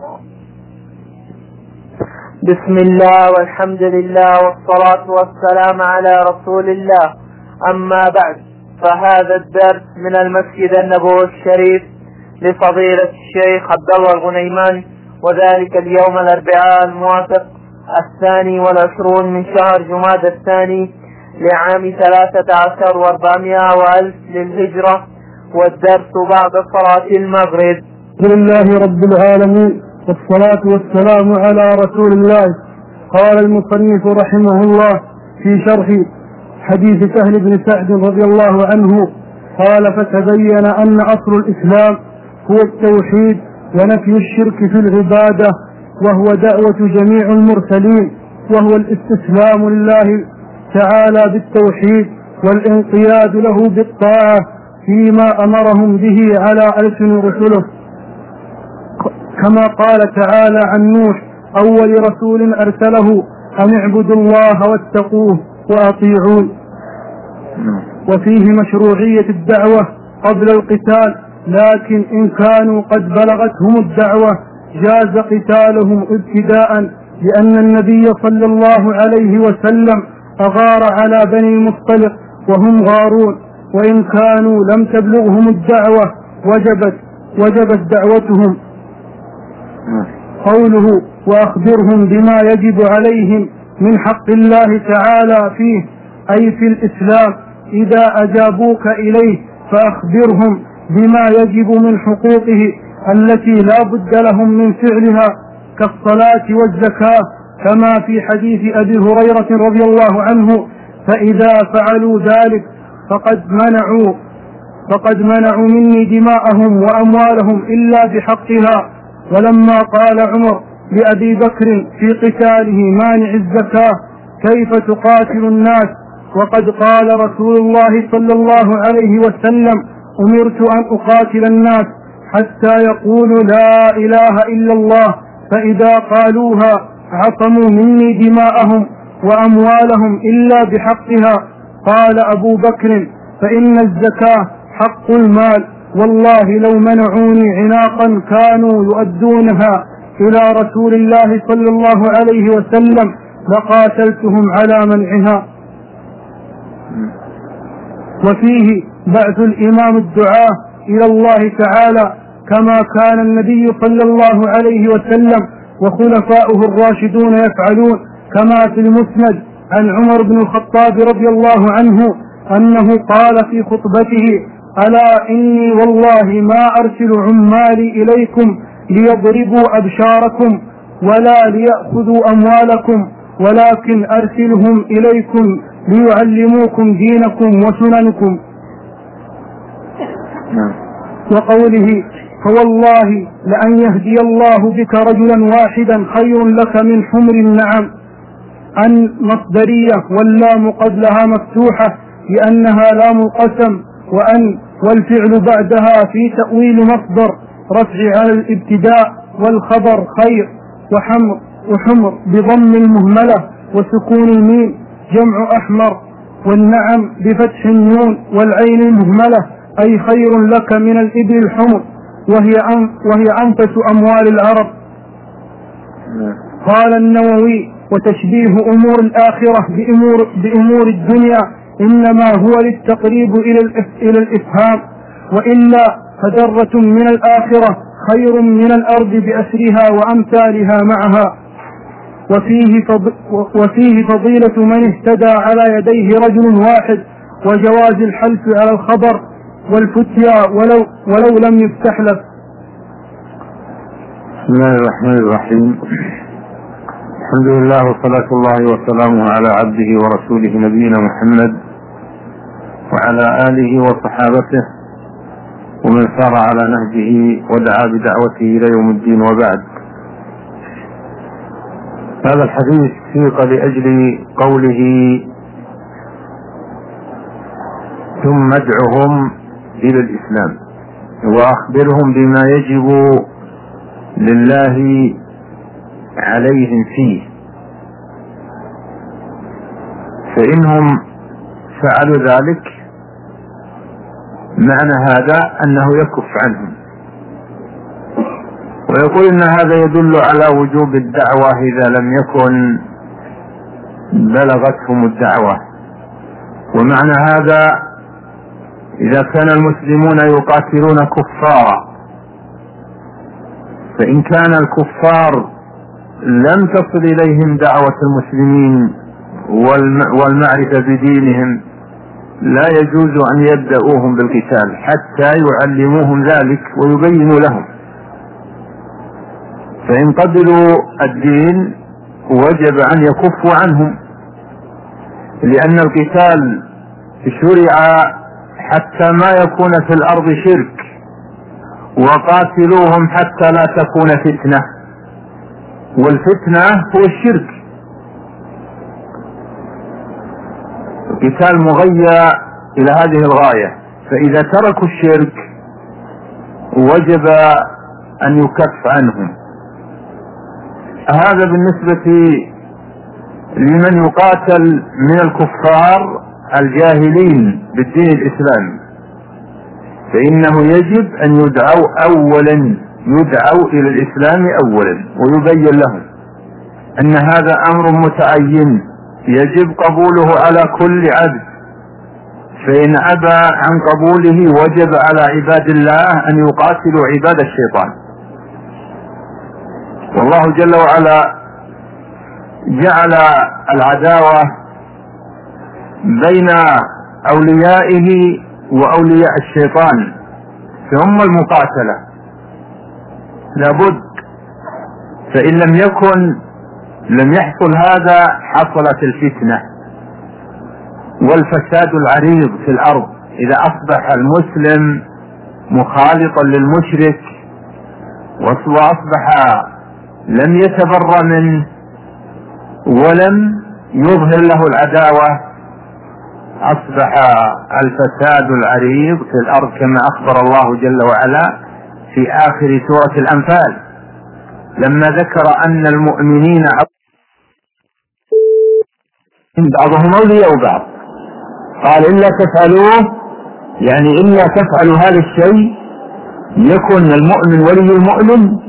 بسم الله والحمد لله والصلاة والسلام على رسول الله. أما بعد، فهذا الدرس من المسجد النبوي الشريف لفضيلة الشيخ عبد الله الغنيمان، وذلك اليوم الأربعاء الموافق الثاني والعشرون من شهر جمادى الثاني لعام ثلاثة عشر وأربعمائة وألف للهجرة، والدرس بعد صلاة المغرب. بسم الله رب العالمين، والصلاة والسلام على رسول الله. قال المصنف رحمه الله في شرح حديث سهل بن سعد رضي الله عنه قال: فتبين أن أصل الإسلام هو التوحيد ونفي الشرك في العبادة، وهو دعوة جميع المرسلين، وهو الاستسلام لله تعالى بالتوحيد والانقياد له بالطاعة فيما أمرهم به على ألسن رسله، كما قال تعالى عن نوح أول رسول أرسله أن اعبدوا الله واتقوه وأطيعون. وفيه مشروعية الدعوة قبل القتال، لكن إن كانوا قد بلغتهم الدعوة جاز قتالهم ابتداء، لأن النبي صلى الله عليه وسلم أغار على بني المصطلق وهم غارون، وإن كانوا لم تبلغهم الدعوة وجبت وجبت دعوتهم. قوله: وأخبرهم بما يجب عليهم من حق الله تعالى فيه، أي في الإسلام، إذا أجابوك إليه فأخبرهم بما يجب من حقوقه التي لا بد لهم من فعلها كالصلاة والزكاة، كما في حديث أبي هريرة رضي الله عنه: فإذا فعلوا ذلك فقد منعوا فقد منعوا مني دماءهم وأموالهم إلا بحقها. ولما قال عمر لأبي بكر في قتاله مانع الزكاة: كيف تقاتل الناس وقد قال رسول الله صلى الله عليه وسلم: أمرت أن أقاتل الناس حتى يقولوا لا إله إلا الله، فإذا قالوها عصموا مني دماءهم وأموالهم إلا بحقها. قال أبو بكر: فإن الزكاة حق المال، والله لو منعوني عناقا كانوا يؤدونها إلى رسول الله صلى الله عليه وسلم لقاتلتهم على منعها. وفيه بعث الإمام الدعاء إلى الله تعالى، كما كان النبي صلى الله عليه وسلم وخلفاؤه الراشدون يفعلون، كما في المسند عن عمر بن الخطاب رضي الله عنه أنه قال في خطبته: ألا إني والله ما أرسل عمالي إليكم ليضربوا أبشاركم ولا ليأخذوا أموالكم، ولكن أرسلهم إليكم ليعلموكم دينكم وسننكم. وقوله: فوالله لأن يهدي الله بك رجلا واحدا خير لك من حمر النعم. عن مصدرية واللام قبلها مفتوحة لأنها لام القسم، وأن والفعل بعدها في تأويل مصدر رفع على الابتداء، والخبر خير، وحمر, وحمر بضم المهملة وسكون الميم جمع أحمر، والنعم بفتح النون والعين المهملة، أي خير لك من الإبل الحمر، وهي, أن وهي أنفس أموال العرب. قال النووي: وتشبيه أمور الآخرة بأمور, بأمور الدنيا إنما هو للتقريب إلى الإفهام، وإلا فذرة من الآخرة خير من الأرض بأسرها وأمثالها معها. وفيه, فض... وفيه فضيلة من اهتدى على يديه رجل واحد، وجواز الحلف على الخبر والفتيا ولو, ولو لم يستحلف. بسم الله الرحمن الرحيم. الحمد لله وصلاة الله وسلامه على عبده ورسوله نبينا محمد وعلى آله وصحابته ومن سار على نهجه ودعا بدعوته إلى يوم الدين، وبعد. هذا الحديث سيق لأجل قوله: ثم ادعهم إلى الإسلام وأخبرهم بما يجب لله عليهم فيه، فإنهم فعلوا ذلك معنى هذا أنه يكف عنهم. ويقول إن هذا يدل على وجوب الدعوة إذا لم يكن بلغتهم الدعوة. ومعنى هذا إذا كان المسلمون يقاتلون كفارا، فإن كان الكفار لم تصل إليهم دعوة المسلمين والمعرفة بدينهم لا يجوز أن يبدأوهم بالقتال حتى يعلموهم ذلك ويبينوا لهم. فإن قبلوا الدين وجب أن يكفوا عنهم، لأن القتال شرع حتى ما يكون في الأرض شرك، وقاتلوهم حتى لا تكون فتنة، والفتنة هو الشرك. القتال مغيى إلى هذه الغاية، فإذا تركوا الشرك وجب أن يكف عنهم. هذا بالنسبة لمن يقاتل من الكفار الجاهلين بالدين الإسلامي، فإنه يجب أن يدعوا أولا يدعوا إلى الإسلام أولا، ويبين لهم أن هذا أمر متعين يجب قبوله على كل عبد، فإن أبى عن قبوله وجب على عباد الله أن يقاتلوا عباد الشيطان. والله جل وعلا جعل العداوة بين أوليائه وأولياء الشيطان، ثم المقاتلة لابد، فإن لم يكن لم يحصل هذا حصلت الفتنة والفساد العريض في الأرض. إذا أصبح المسلم مخالطا للمشرك وأصبح لم يتبرأ منه ولم يظهر له العداوة، أصبح الفساد العريض في الأرض كما أخبر الله جل وعلا في آخر سورة الأنفال لما ذكر أن المؤمنين بعضهم أولياء بعض، قال إلا تفعلوه، يعني إلا تفعلوا هذا الشيء يكون المؤمن ولي المؤمن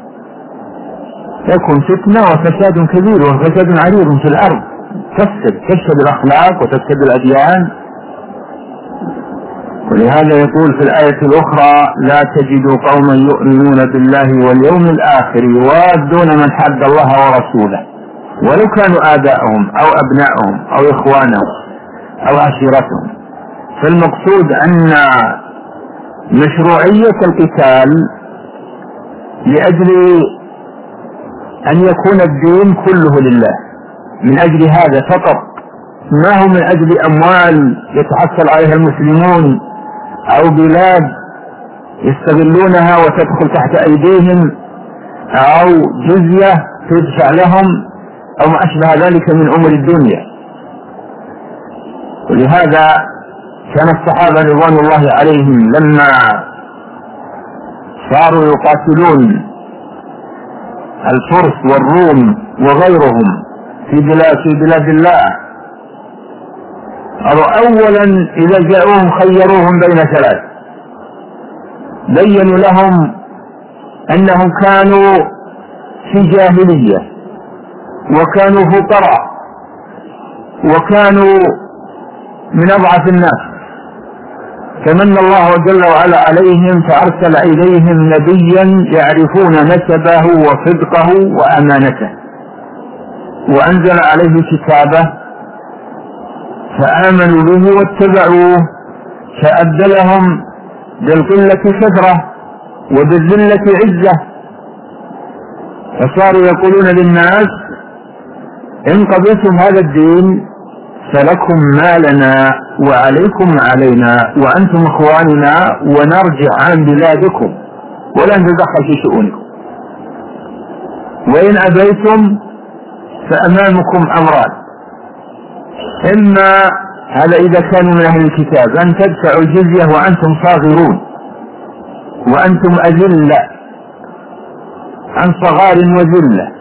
يكون فتنة وفساد كبير وفساد عريض في الأرض، تفسد تفسد الأخلاق وتفسد الأديان. ولهذا يقول في الآية الأخرى لا تجد قوما يؤمنون بالله واليوم الآخر يوادون من حد الله ورسوله ولو كانوا آباءهم أو أبنائهم أو إخوانهم أو عشيرتهم. فالمقصود أن مشروعية القتال لأجل أن يكون الدين كله لله، من أجل هذا فقط، ما هو من أجل أموال يتحصل عليها المسلمون أو بلاد يستغلونها وتدخل تحت أيديهم أو جزية تدفع لهم أو ما أشبه ذلك من أمور الدنيا. ولهذا كان الصحابة رضوان الله عليهم لما صاروا يقاتلون الفرس والروم وغيرهم في بلاد في بلاد الله، أولا إذا جاءوهم خيروهم بين ثلاث، بينوا لهم أنهم كانوا في جاهلية وكانوا فقراء وكانوا من أضعف الناس، فمن الله جل وعلا عليهم فأرسل إليهم نبيا يعرفون نسبه وصدقه وأمانته، وأنزل عليه كتابه فآمنوا به واتبعوه، فأبدلهم بالقلة كثرة وبالذلة عزة، فصاروا يقولون للناس إن قبلتم هذا الدين فلكم ما لنا وعليكم ما علينا وأنتم إخواننا ونرجع عن بلادكم ولا نتدخل في شؤونكم، وإن أبيتم فأمامكم أمران، إما هذا إذا كانوا من أهل الكتاب أن تدفعوا الجزية وأنتم صاغرون وأنتم أذلة، عن صغار وذلة،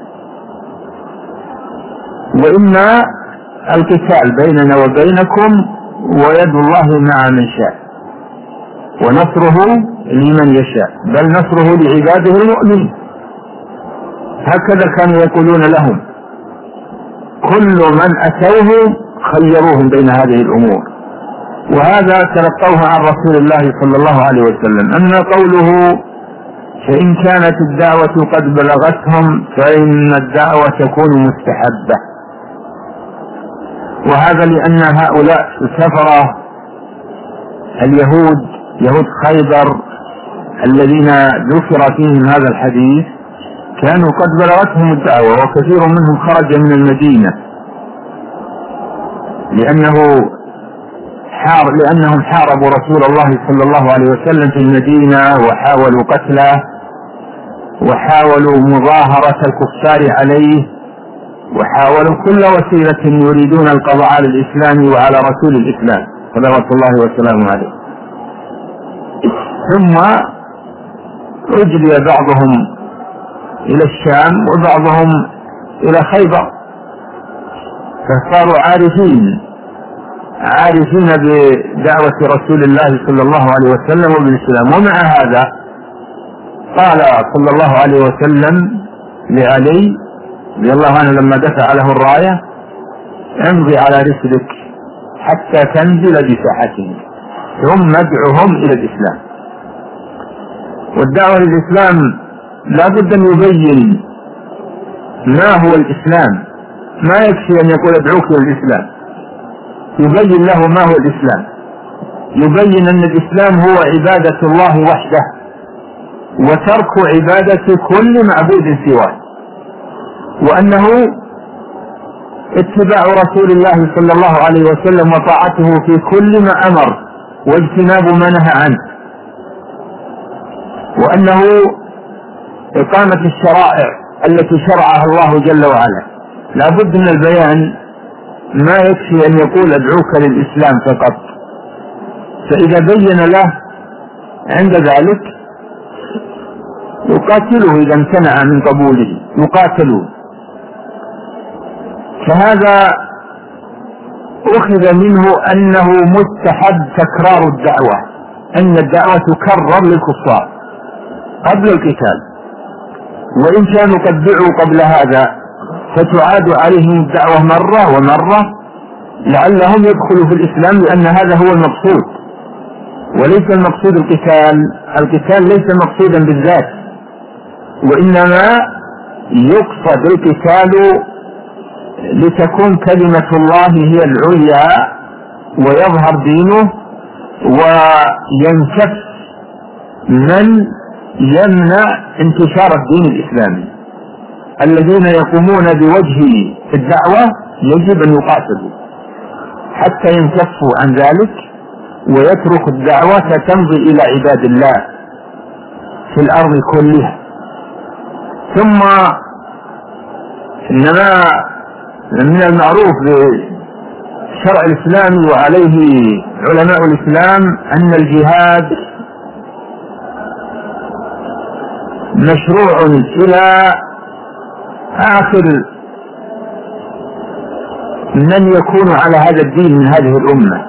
وإما القتال بيننا وبينكم ويد الله مع من شاء ونصره لمن يشاء، بل نصره لعباده المؤمنين. هكذا كانوا يقولون لهم، كل من أتوه خيروهم بين هذه الأمور. وهذا تلقوه عن رسول الله صلى الله عليه وسلم. أما قوله فإن كانت الدعوة قد بلغتهم فإن الدعوة تكون مستحبة، وهذا لأن هؤلاء السفرة اليهود يهود خيبر الذين ذكر فيهم هذا الحديث كانوا قد بلغتهم الدعوة، وكثير منهم خرج من المدينة لأنه حار لأنهم حاربوا رسول الله صلى الله عليه وسلم في المدينة، وحاولوا قتله، وحاولوا مظاهرة الكفار عليه، وحاولوا كل وسيلة يريدون القضاء على الإسلام وعلى رسول الإسلام صلوات الله وسلامه عليه. ثم أجري بعضهم إلى الشام وبعضهم إلى خيبر، فصاروا عارفين عارفين بدعوة رسول الله صلى الله عليه وسلم وبالإسلام. ومع هذا قال صلى الله عليه وسلم لعلي رضي الله عنه لما دفع له الراية: امضي على رسلك حتى تنزل بساحتهم ثم ادعهم إلى الإسلام. والدعوة للإسلام لا بد أن يبين ما هو الإسلام، ما يكفي أن يقول ادعوك إلى الإسلام، يبين له ما هو الإسلام، يبين أن الإسلام هو عبادة الله وحده وترك عبادة كل معبود سواه، وأنه اتباع رسول الله صلى الله عليه وسلم وطاعته في كل ما أمر واجتناب ما نهى عنه، وأنه إقامة الشرائع التي شرعها الله جل وعلا. لا بد من البيان، ما يكفي أن يقول ادعوك للإسلام فقط. فإذا بين له عند ذلك يقاتله، إذا امتنع من قبوله يقاتله. فهذا أخذ منه أنه مستحب تكرار الدعوة، أن الدعوة تكرر للكفار قبل القتال، وإن كانوا قد دعوا قبل هذا فتعاد عليهم الدعوة مرة ومرة لعلهم يدخلوا في الإسلام، لأن هذا هو المقصود وليس المقصود القتال. القتال ليس مقصودا بالذات، وإنما يقصد القتال لتكون كلمة الله هي العليا ويظهر دينه، وينكف من يمنع انتشار الدين الإسلامي. الذين يقومون بوجه الدعوة يجب أن يقاتلوا حتى ينكفوا عن ذلك ويترك الدعوة تمضي إلى عباد الله في الأرض كلها. ثم إنما من المعروف بالشرع الإسلامي وعليه علماء الإسلام أن الجهاد مشروع إلى آخر من يكون على هذا الدين من هذه الأمة،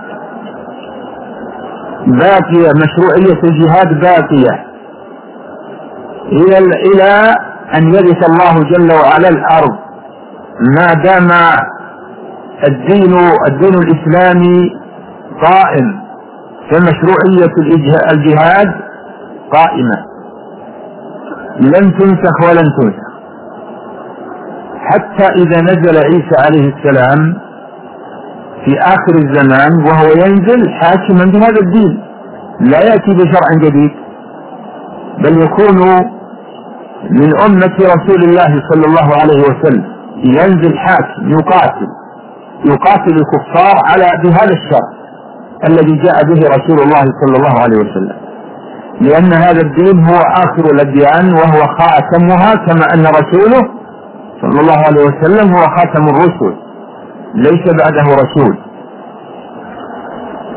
باقية مشروعية الجهاد باقية إلى إلى أن يرث الله جل وعلا الأرض، ما دام الدين الدين الإسلامي قائم، فمشروعية الجهاد قائمة لن تنسخ ولن تنسخ حتى إذا نزل عيسى عليه السلام في آخر الزمان وهو ينزل حاكما بهذا الدين، لا يأتي بشرع جديد، بل يكون من أمة رسول الله صلى الله عليه وسلم، ينزل حاكم يقاتل يقاتل الكفار على بهذا الشرع الذي جاء به رسول الله صلى الله عليه وسلم، لأن هذا الدين هو آخر الأديان وهو خاتمها، كما أن رسوله صلى الله عليه وسلم هو خاتم الرسل ليس بعده رسول.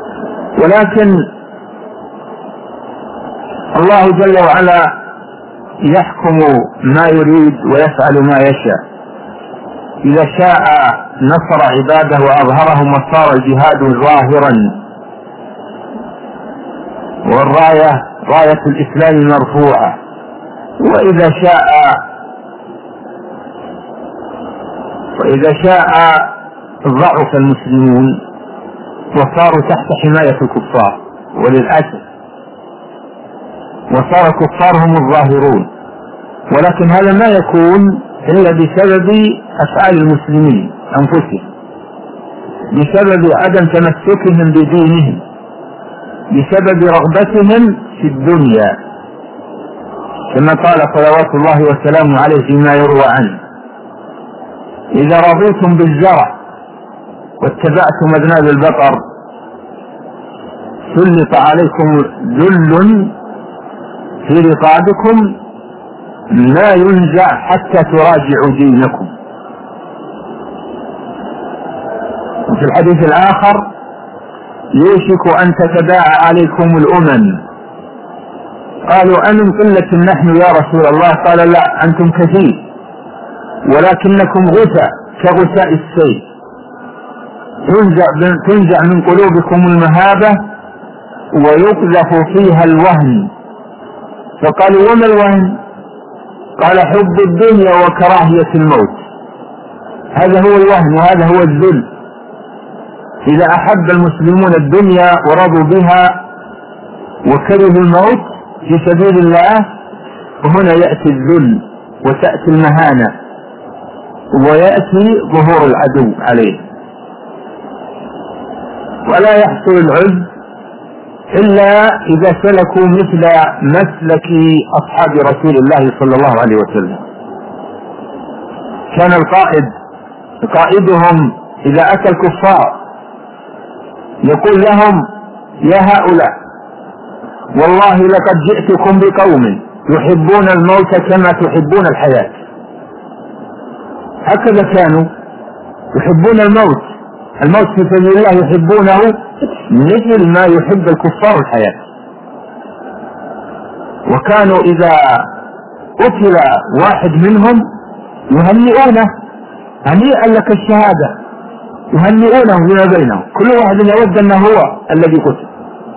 ولكن الله جل وعلا يحكم ما يريد ويفعل ما يشاء. إذا شاء نصر عباده وأظهرهم وصار الجهاد ظاهرا والراية راية الإسلام مرفوعة، وإذا شاء وإذا شاء ضعف المسلمون وصاروا تحت حماية الكفار، وللأسف وصار الكفار هم الظاهرون. ولكن هذا ما يكون إلا بسبب أفعال المسلمين أنفسهم، بسبب عدم تمسكهم بدينهم، بسبب رغبتهم في الدنيا، كما قال صلوات الله وسلامه عليه فيما يروى عنه: إذا رضيتم بالزرع واتبعتم أذناب البقر سلط عليكم ذل في رقابكم لا ينزع حتى تراجعوا دينكم. وفي الحديث الآخر: يوشك أن تتداعى عليكم الأمم. قالوا: أمن قلة نحن يا رسول الله؟ قال: لا، أنتم كثير ولكنكم غثاء كغثاء السيل، تنزع من قلوبكم المهابة ويقذف فيها الوهن. فقالوا: وما الوهن؟ قال: حب الدنيا وكراهية الموت. هذا هو الوهن وهذا هو الذل. إذا أحب المسلمون الدنيا ورضوا بها وكرهوا الموت في سبيل الله، وهنا يأتي الذل وتأتي المهانة ويأتي ظهور العدو عليه. ولا يحصل العز إلا إذا سلكوا مثل مسلك أصحاب رسول الله صلى الله عليه وسلم. كان القائد قائدهم إذا أتى الكفار يقول لهم: يا هؤلاء، والله لقد جئتكم بقوم يحبون الموت كما تحبون الحياة. هكذا كانوا يحبون الموت، الموت في سبيل الله يحبونه مثل ما يحب الكفار الحياة. وكانوا إذا قتل واحد منهم يهنئونه: هنيئا لك الشهادة، يهنئونه فيما بينهم، كل واحد يود أنه هو الذي قتل.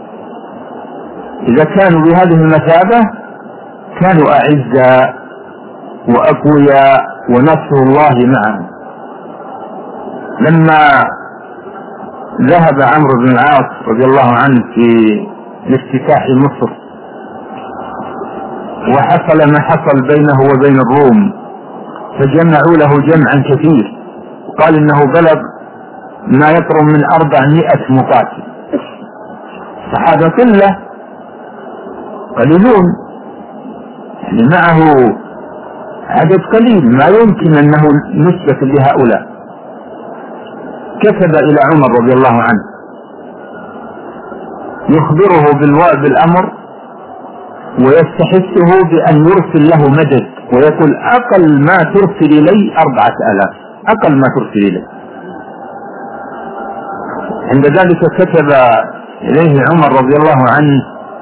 إذا كانوا بهذه المثابة كانوا أعزاء وأقوياء ونصر الله معهم. لما ذهب عمرو بن العاص رضي الله عنه في لافتتاح مصر وحصل ما حصل بينه وبين الروم، فجمعوا له جمعا كثير، وقال إنه بلغ ما يقرب من أربعمائة مقاتل. الصحابة كله قليلون، يعني معه عدد قليل ما يمكن أنه نسبة لهؤلاء. كتب إلى عمر رضي الله عنه يخبره بالأمر ويستحثه بأن يرسل له مدد، ويقول: أقل ما ترسل إلي أربعة آلاف، أقل ما ترسل إلي. عند ذلك كتب إليه عمر رضي الله عنه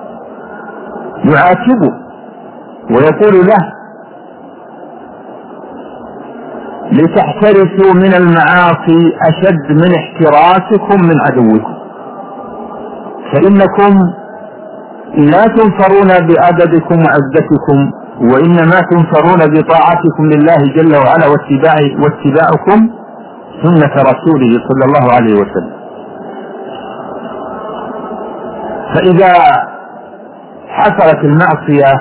يعاتبه ويقول له: لتحترسوا من المعاصي أشد من احتراسكم من عدوكم، فإنكم لا تنصرون بعددكم وعزتكم، وإنما تنصرون بطاعتكم لله جل وعلا واتباع واتباعكم سنة رسوله صلى الله عليه وسلم. فإذا حصلت المعصية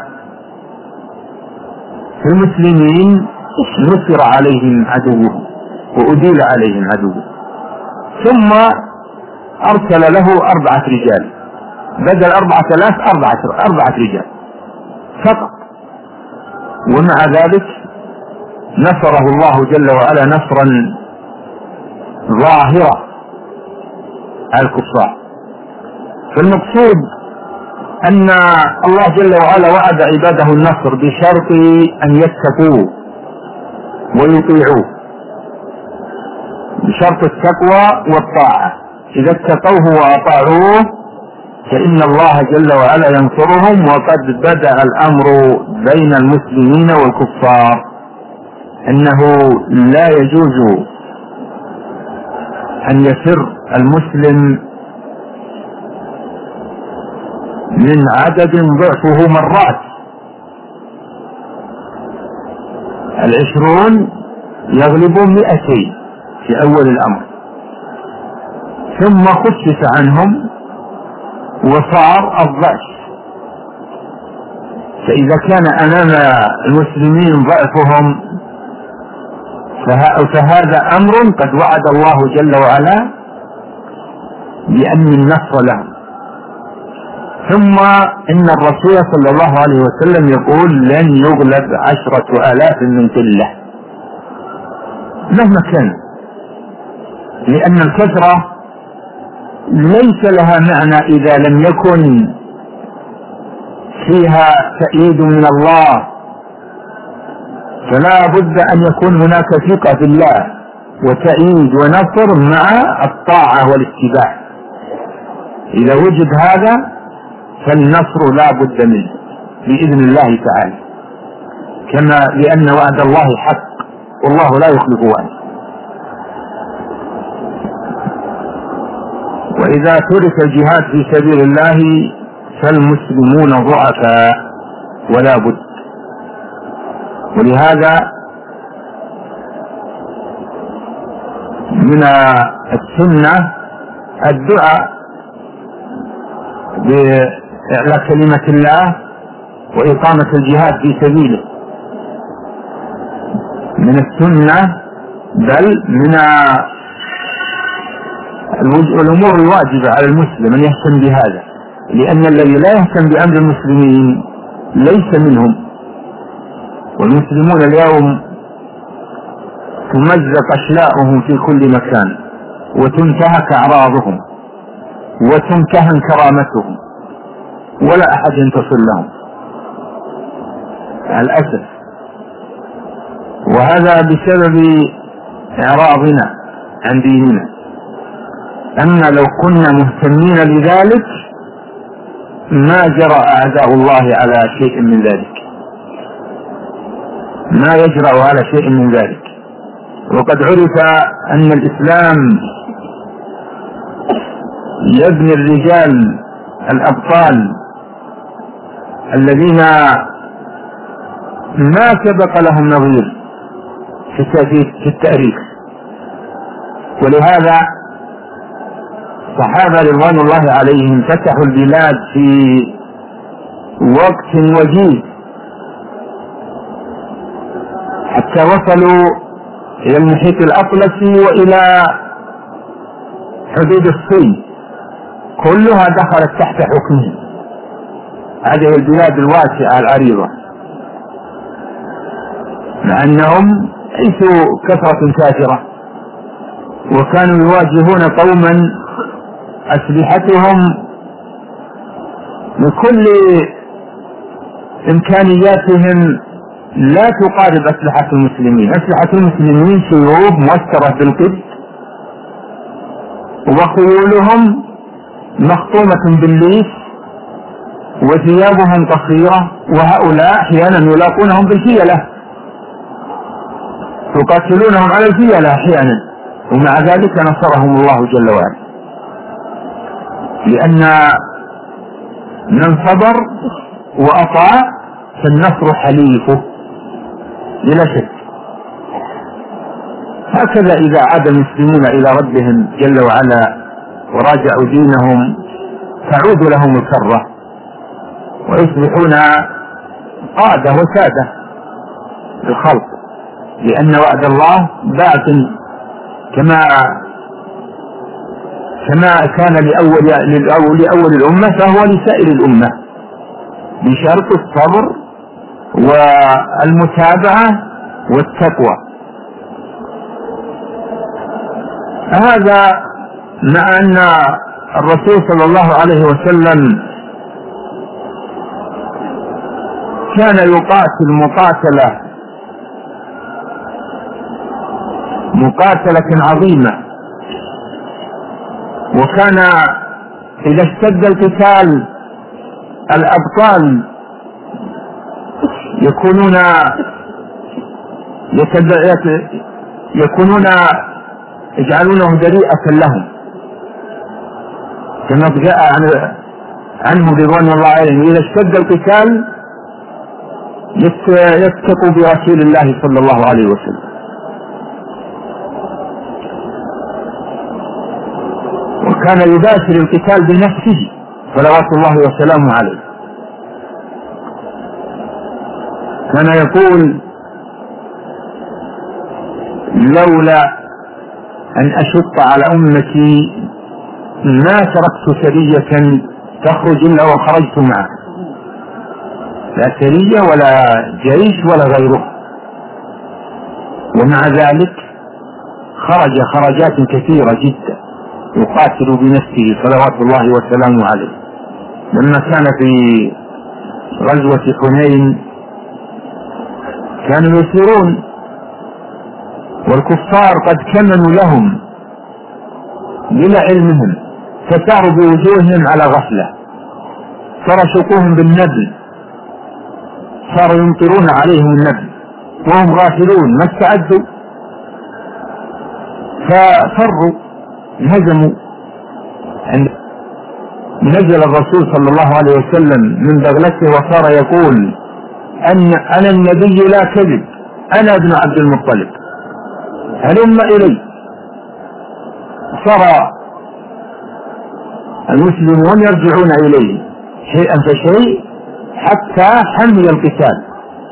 في المسلمين نصر عليهم عدوهم وأديل عليهم عدوهم، ثم أرسل له أربعة رجال بدل أربعة آلاف أربعة, أربعة رجال فقط، ومع ذلك نصره الله جل وعلا نصرا ظاهرا على الكفار. فالمقصود أن الله جل وعلا وعد عباده النصر بشرط أن يتقوه ويطيعوه، بشرط التقوى والطاعة. إذا اتقوه وأطاعوه فإن الله جل وعلا ينصرهم، وقد بدأ الأمر بين المسلمين والكفار أنه لا يجوز أن يفر المسلم من عدد ضعفه مرات. العشرون يغلبون مئتين في أول الأمر، ثم خفف عنهم وصار الضعف. فإذا كان أمام المسلمين ضعفهم فهذا أمر قد وعد الله جل وعلا بأن النصر لهم. ثم إن الرسول صلى الله عليه وسلم يقول لن يغلب عشرة آلاف من قلة مهما كان، لأن الكثرة ليس لها معنى إذا لم يكن فيها تأييد من الله. فلا بد أن يكون هناك ثقة في الله وتأييد ونصر مع الطاعة والاتباع. إذا وجد هذا فالنصر لا بد منه بإذن الله تعالى، كما لأن وعد الله حق والله لا يخلف وعده. وإذا ترك الجهاد في سبيل الله فالمسلمون ضعفاء ولا بد. ولهذا من السنة الدعاء بإعلاء كلمة الله وإقامة الجهاد في سبيله، من السنة بل من الأمور الواجبة على المسلم أن يهتم بهذا، لأن الذي لا يهتم بأمر المسلمين ليس منهم. والمسلمون اليوم تمزق أشلاؤهم في كل مكان وتنتهك أعراضهم وتمتهن كرامتهم ولا أحد ينتصر لهم مع الأسف، وهذا بسبب إعراضنا عن ديننا. أما لو كنا مهتمين بذلك ما جرى أعداء الله على شيء من ذلك، ما يجرأ على شيء من ذلك. وقد عرف أن الإسلام يبني الرجال الأبطال الذين ما سبق لهم نظير في التاريخ. ولهذا الصحابة رضوان الله عليهم فتحوا البلاد في وقت وجيز حتى وصلوا إلى المحيط الأطلسي وإلى حدود الصين، كلها دخلت تحت حكمه. هذه البلاد الواسعة العريضة، مع أنهم ليسوا كثرة كافرة، وكانوا يواجهون قوما أسلحتهم بكل إمكانياتهم لا تقارب أسلحة المسلمين. أسلحة المسلمين سيوف مؤثرة بالقد، وخيولهم مخطومة بالليف، وثيابهم قصيرة، وهؤلاء أحيانا يلاقونهم بالفيلة، يقاتلونهم على الفيلة أحيانا، ومع ذلك نصرهم الله جل وعلا، لأن من صبر وأطاع فالنصر حليفه بلا شك. هكذا إذا عاد المسلمون إلى ربهم جل وعلا وراجعوا دينهم تعود لهم الكرة ويصبحون قادة وسادة للخلق، لأن وعد الله باق كما كما كان لأول, لأول, لأول الأمة فهو لسائر الأمة بشرط الصبر والمتابعة والتقوى. هذا مع أن الرسول صلى الله عليه وسلم كان يقاتل مقاتلة مقاتلة عظيمة، وكان إذا اشتد القتال الأبطال يكونون يكونون يجعلونه دريئة لهم، كما جاء عنه رضوان الله عليه: إذا اشتد القتال يثق برسول الله صلى الله عليه وسلم. وكان يباشر القتال بنفسه صلوات الله وسلامه عليه. كان يقول: لولا أن أشق على أمتي ما تركت سرية تخرج إلا وخرجت معه، لا سرية ولا جيش ولا غيره. ومع ذلك خرج خرجات كثيرة جدا يقاتل بنفسه صلوات الله وسلامه عليه. لما كان في غزوة حنين كانوا يسيرون والكفار قد كمنوا لهم بلا علمهم، فساروا بوجوههم على غفلة، فرشقوهم بالنبل، صاروا يمطرون عليهم النبل وهم غافلون ما استعدوا، ففروا انهزموا. نزل الرسول صلى الله عليه وسلم من بغلته وصار يقول: أن أنا النبي لا كذب، أنا ابن عبد المطلب، هلم إلي. صار المسلمون يرجعون إليه شيئا فشيء حتى حمي القتال،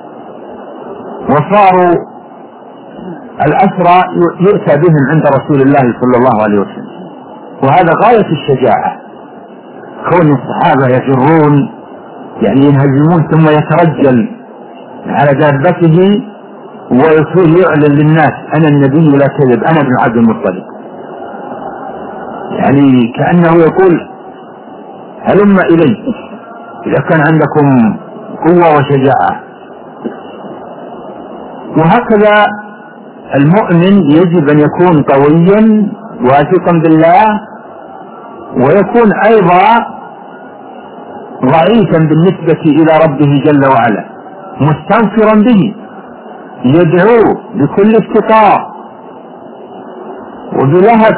وصاروا الأسرى يؤتى بهم عند رسول الله صلى الله عليه وسلم. وهذا غاية الشجاعة، كون الصحابة يفرون يعني ينهزمون ثم يترجل على دابته ويصير يعلن للناس: أنا النبي لا كذب، أنا ابن عبد المطلب. يعني كأنه يقول: هلم إلي إذا كان عندكم قوة وشجاعة. وهكذا المؤمن يجب أن يكون قويا واثقا بالله، ويكون أيضا ضعيفا بالنسبة إلى ربه جل وعلا، مستنفرا به، يدعوه بكل استطاعة وبلهف،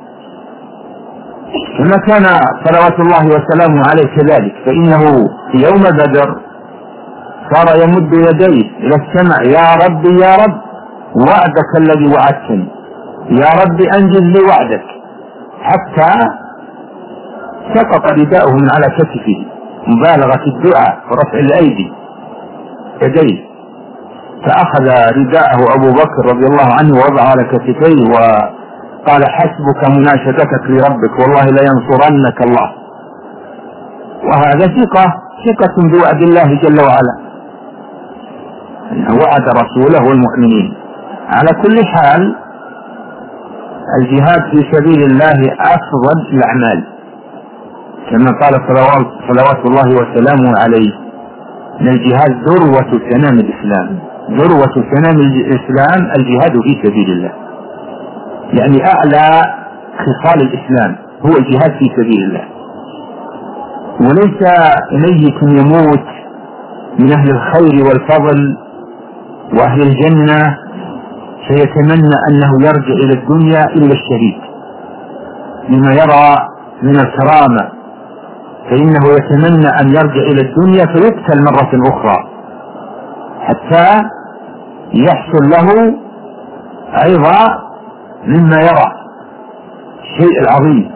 كما كان صلوات الله وسلامه عليه كذلك. فإنه في يوم بدر صار يمد يديه إلى السماء: يا رب يا رب وعدك الذي وعدتني، يا رب أنجز لي وعدك، حتى سقط رداؤه من على كتفه، مبالغة الدعاء ورفع الأيدي يديه. فأخذ رداءه أبو بكر رضي الله عنه ووضع على كتفيه وقال: حسبك مناشدتك لربك، والله لا ينصرنك الله. وهذا ثقة ثقة بوعد الله جل وعلا، أنه وعد رسوله والمؤمنين. على كل حال الجهاد في سبيل الله أفضل الأعمال، كما قال صلوات الله وسلامه عليه: أن الجهاد ذروة سنام الإسلام، ذروة سنام الإسلام الجهاد في سبيل الله، يعني أعلى خصال الإسلام هو الجهاد في سبيل الله. وليس ميت يموت من أهل الخير والفضل وأهل الجنة سيتمنى أنه يرجع إلى الدنيا إلا الشهيد لما يرى من الكرامة، فإنه يتمنى أن يرجع إلى الدنيا فيقتل مرة أخرى حتى يحصل له أيضا مما يرى الشيء العظيم.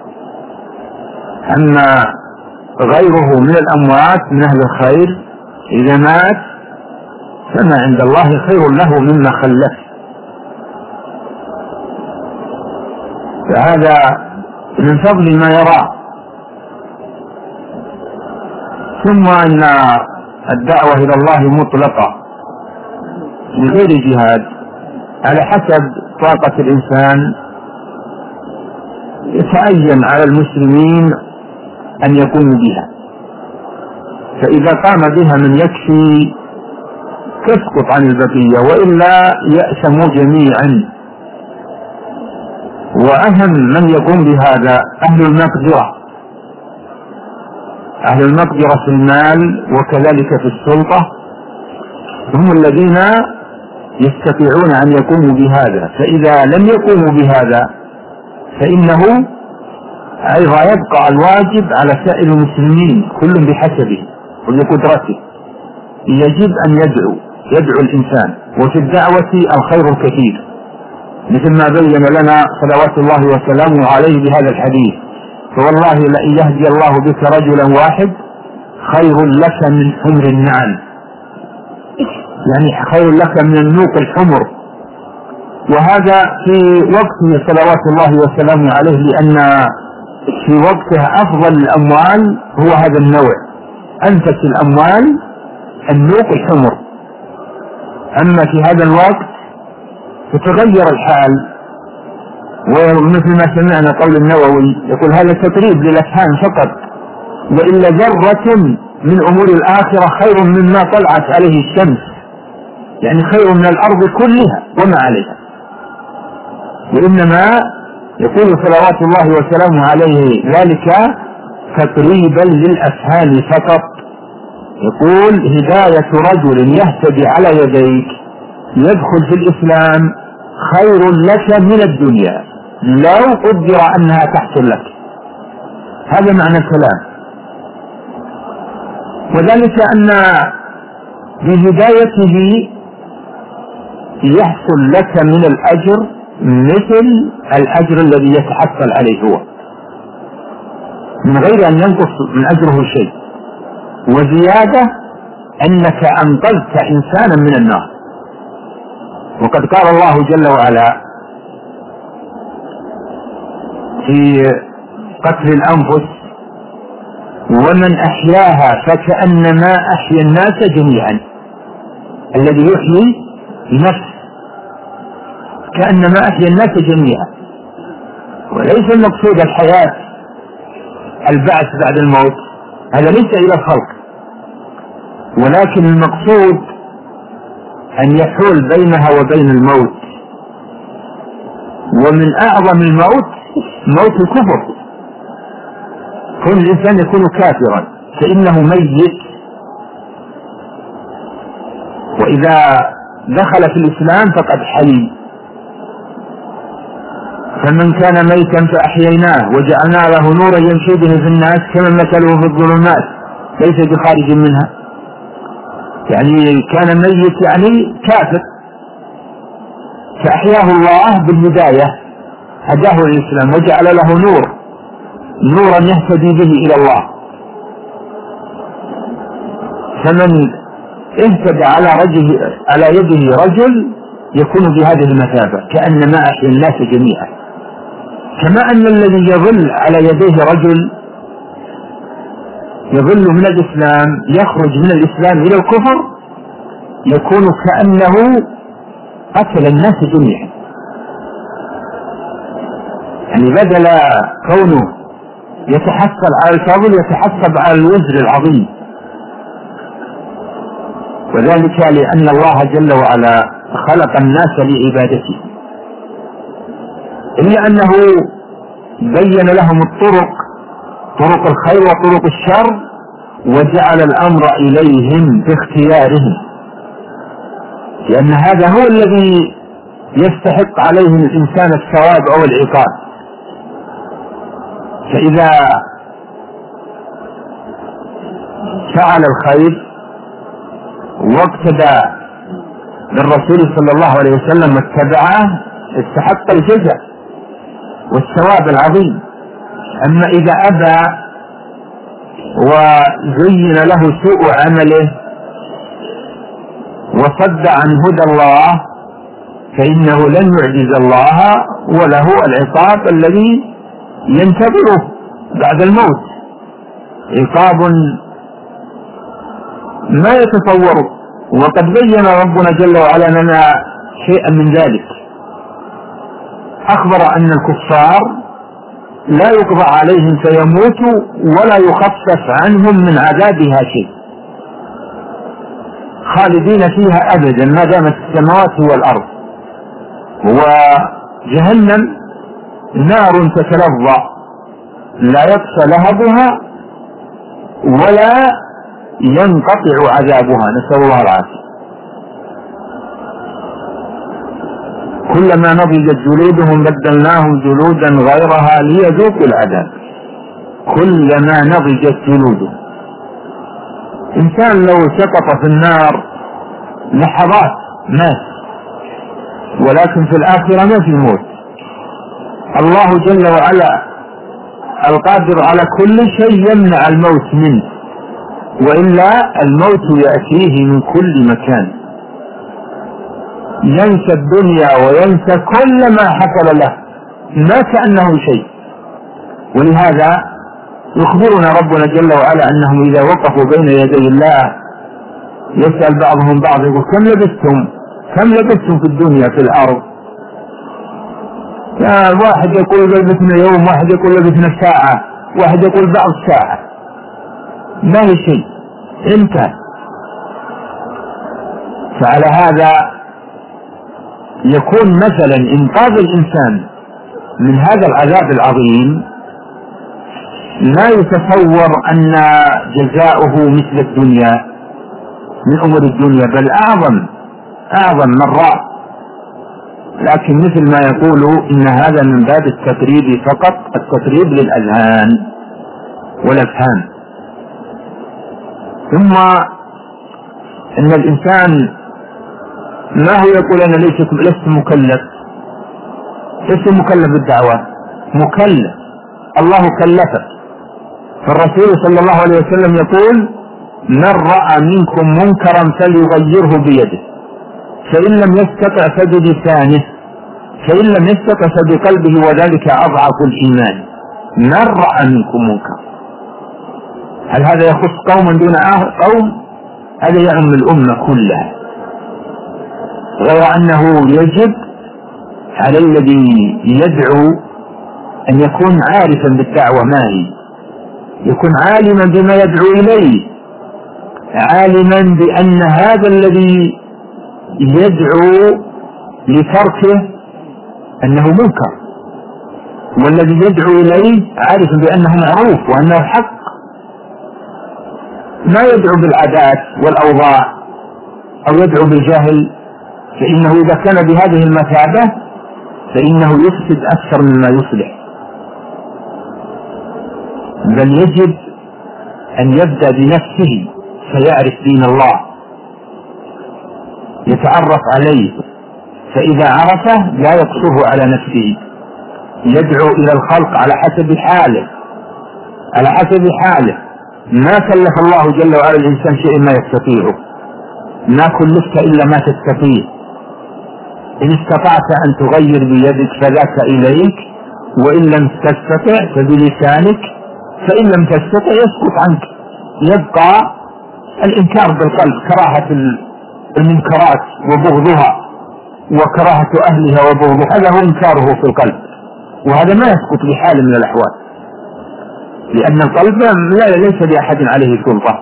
أما غيره من الأموات من أهل الخير إذا مات فما عند الله خير له مما خلف. فهذا من فضل ما يرى. ثم أن الدعوة إلى الله مطلقة بغير جهاد على حسب طاقة الإنسان، يتعين على المسلمين أن يقوموا بها، فإذا قام بها من يكفي تسقط عن البقية، وإلا يأسموا جميعا. وأهم من يقوم بهذا أهل المقدرة أهل المقدرة في المال وكذلك في السلطة هم الذين يستطيعون أن يقوموا بهذا، فإذا لم يقوموا بهذا فإنه أيضا يبقى الواجب على سائر المسلمين كل بحسبه وبقدرته. يجب أن يدعو يدعو الإنسان، وفي الدعوة الخير الكثير، مثل ما بين لنا صلوات الله وسلامه عليه بهذا الحديث: فوالله لئن يهدي الله بك رجلا واحد خير لك من حمر النعم، يعني خير لك من النوق الحمر. وهذا في وقته صلوات الله وسلامه عليه، لأن في وقته أفضل الأموال هو هذا النوع، أنفس الأموال النوق الحمر. أما في هذا الوقت تتغير الحال، ومثل ما سمعنا قول النووي يقول: هذا تقريب للأفهام فقط، وإلا ذرة من أمور الآخرة خير مما طلعت عليه الشمس، يعني خير من الأرض كلها وما عليها. وإنما يقول صلوات الله وسلامه عليه ذلك تقريبا للأفهام فقط. يقول: هداية رجل يهتدي على يديك يدخل في الإسلام خير لك من الدنيا لو قدر أنها تحصل لك. هذا معنى الكلام. وذلك أن بهدايته يحصل لك من الأجر مثل الأجر الذي يتحصل عليه هو، من غير أن ينقص من أجره شيء، وزيادة أنك أنقذت إنسانا من النار. وقد قال الله جل وعلا في قتل الأنفس: ومن أحياها فكأنما أحيا الناس جميعا. الذي يحيي نفس كأنما أحيا الناس جميعا، وليس المقصود الحياة البعث بعد الموت، هذا ليس إلى الخلق، ولكن المقصود أن يحول بينها وبين الموت. ومن أعظم الموت موت الكفر، كل إنسان يكون كافرا فإنه ميت، وإذا دخل في الإسلام فقد حي. فمن كان ميتا فأحييناه وجعلنا له نورا يمشي به في الناس كمن مثله في الظلمات ليس بخارج منها. يعني كان ميت يعني كافر، فأحياه الله بالهداية، هداه الإسلام وجعل له نور، نورا يهتدي به إلى الله. فمن اهتدى على رجل على يده رجل يكون بهذه المثابة كأنما أحيا الناس جميعا. كما أن الذي يظل على يديه رجل يظل من الإسلام يخرج من الإسلام إلى الكفر يكون كأنه قتل الناس جميعا. يعني بدل كونه يتحصل على الفضل يتحسب على الوزر العظيم. وذلك لأن الله جل وعلا خلق الناس لعبادته، إلا أنه بين لهم الطرق، طرق الخير وطرق الشر، وجعل الأمر إليهم باختيارهم، لأن هذا هو الذي يستحق عليه الإنسان الثواب أو العقاب. فإذا فعل الخير واقتدى بالرسول صلى الله عليه وسلم واتبعه استحق الجزاء والثواب العظيم. أما إذا أبى وزين له سوء عمله وصد عن هدى الله فإنه لن يعجز الله، وله العقاب الذي ينتظره بعد الموت، عقاب ما يتصور. وقد بين ربنا جل وعلا لنا شيئا من ذلك، أخبر أن الكفار لا يقضى عليهم فيموتوا ولا يخفف عنهم من عذابها شيء، خالدين فيها أبدا ما دامت السماوات والأرض. وجهنم نار تتلظى لا يطفى لهبها ولا ينقطع عذابها، نسأل الله العافية. كلما نضجت جلودهم بدلناهم جلودا غيرها ليذوقوا العذاب. كلما نضجت جلودهم. إنسان لو سقط في النار لحظات مات، ولكن في الآخرة ما في موت. الله جل وعلا القادر على كل شيء يمنع الموت منه، وإلا الموت يأتيه من كل مكان. ينسى الدنيا وينسى كل ما حصل له ما كأنه شيء. ولهذا يخبرنا ربنا جل وعلا أنهم إذا وقفوا بين يدي الله يسأل بعضهم بعض يقول كم لبثتم كم لبثتم في الدنيا في الأرض؟ واحد يقول لبثنا يوم، واحد يقول لبثنا ساعة، واحد يقول بعض ساعة، ما هي شيء انتهى. فعلى هذا يكون مثلا إنقاذ الإنسان من هذا العذاب العظيم لا يتصور أن جزاؤه مثل الدنيا من أمور الدنيا، بل أعظم أعظم مرات. لكن مثل ما يقولوا إن هذا من باب التقريب فقط، التقريب للأذهان والأفهام. ثم إن الإنسان ما هو يقول أنا ليس لست مكلف، لست مكلف بالدعوة، مكلف، الله كلفك. فالرسول صلى الله عليه وسلم يقول من رأى منكم منكرا فليغيره بيده، فإن لم يستطع فبلسانه، فإن لم يستطع فبقلبه، وذلك أضعف الإيمان. من رأى منكم منكر، هل هذا يخص قوما دون قوم؟ هذا يعم الأمة كلها. غير أنه يجب على الذي يدعو أن يكون عارفا بالدعوة ما هي، يكون عالما بما يدعو إليه، عالما بأن هذا الذي يدعو لتركه أنه منكر، والذي يدعو إليه عارف بأنه معروف وأنه حق. ما يدعو بالعادات والأوضاع أو يدعو بالجهل، فإنه إذا كان بهذه المثابة فإنه يفسد أكثر مما يصلح. بل يجب أن يبدأ بنفسه فيعرف دين الله، يتعرف عليه، فإذا عرفه لا يقصره على نفسه، يدعو إلى الخلق على حسب حاله، على حسب حاله. ما كلف الله جل وعلا الإنسان شيء ما يستطيعه، ما كلفت إلا ما تستطيع. إن استطعت أن تغير بيدك فذاك إليك، وإن لم تستطع فبلسانك، فإن لم تستطع يسقط عنك، يبقى الإنكار بالقلب، كراهة المنكرات وبغضها وكراهة أهلها وبغضها، هذا هو إنكاره في القلب، وهذا ما يسقط بحال من الأحوال، لأن القلب لا ليس لأحد عليه سلطة.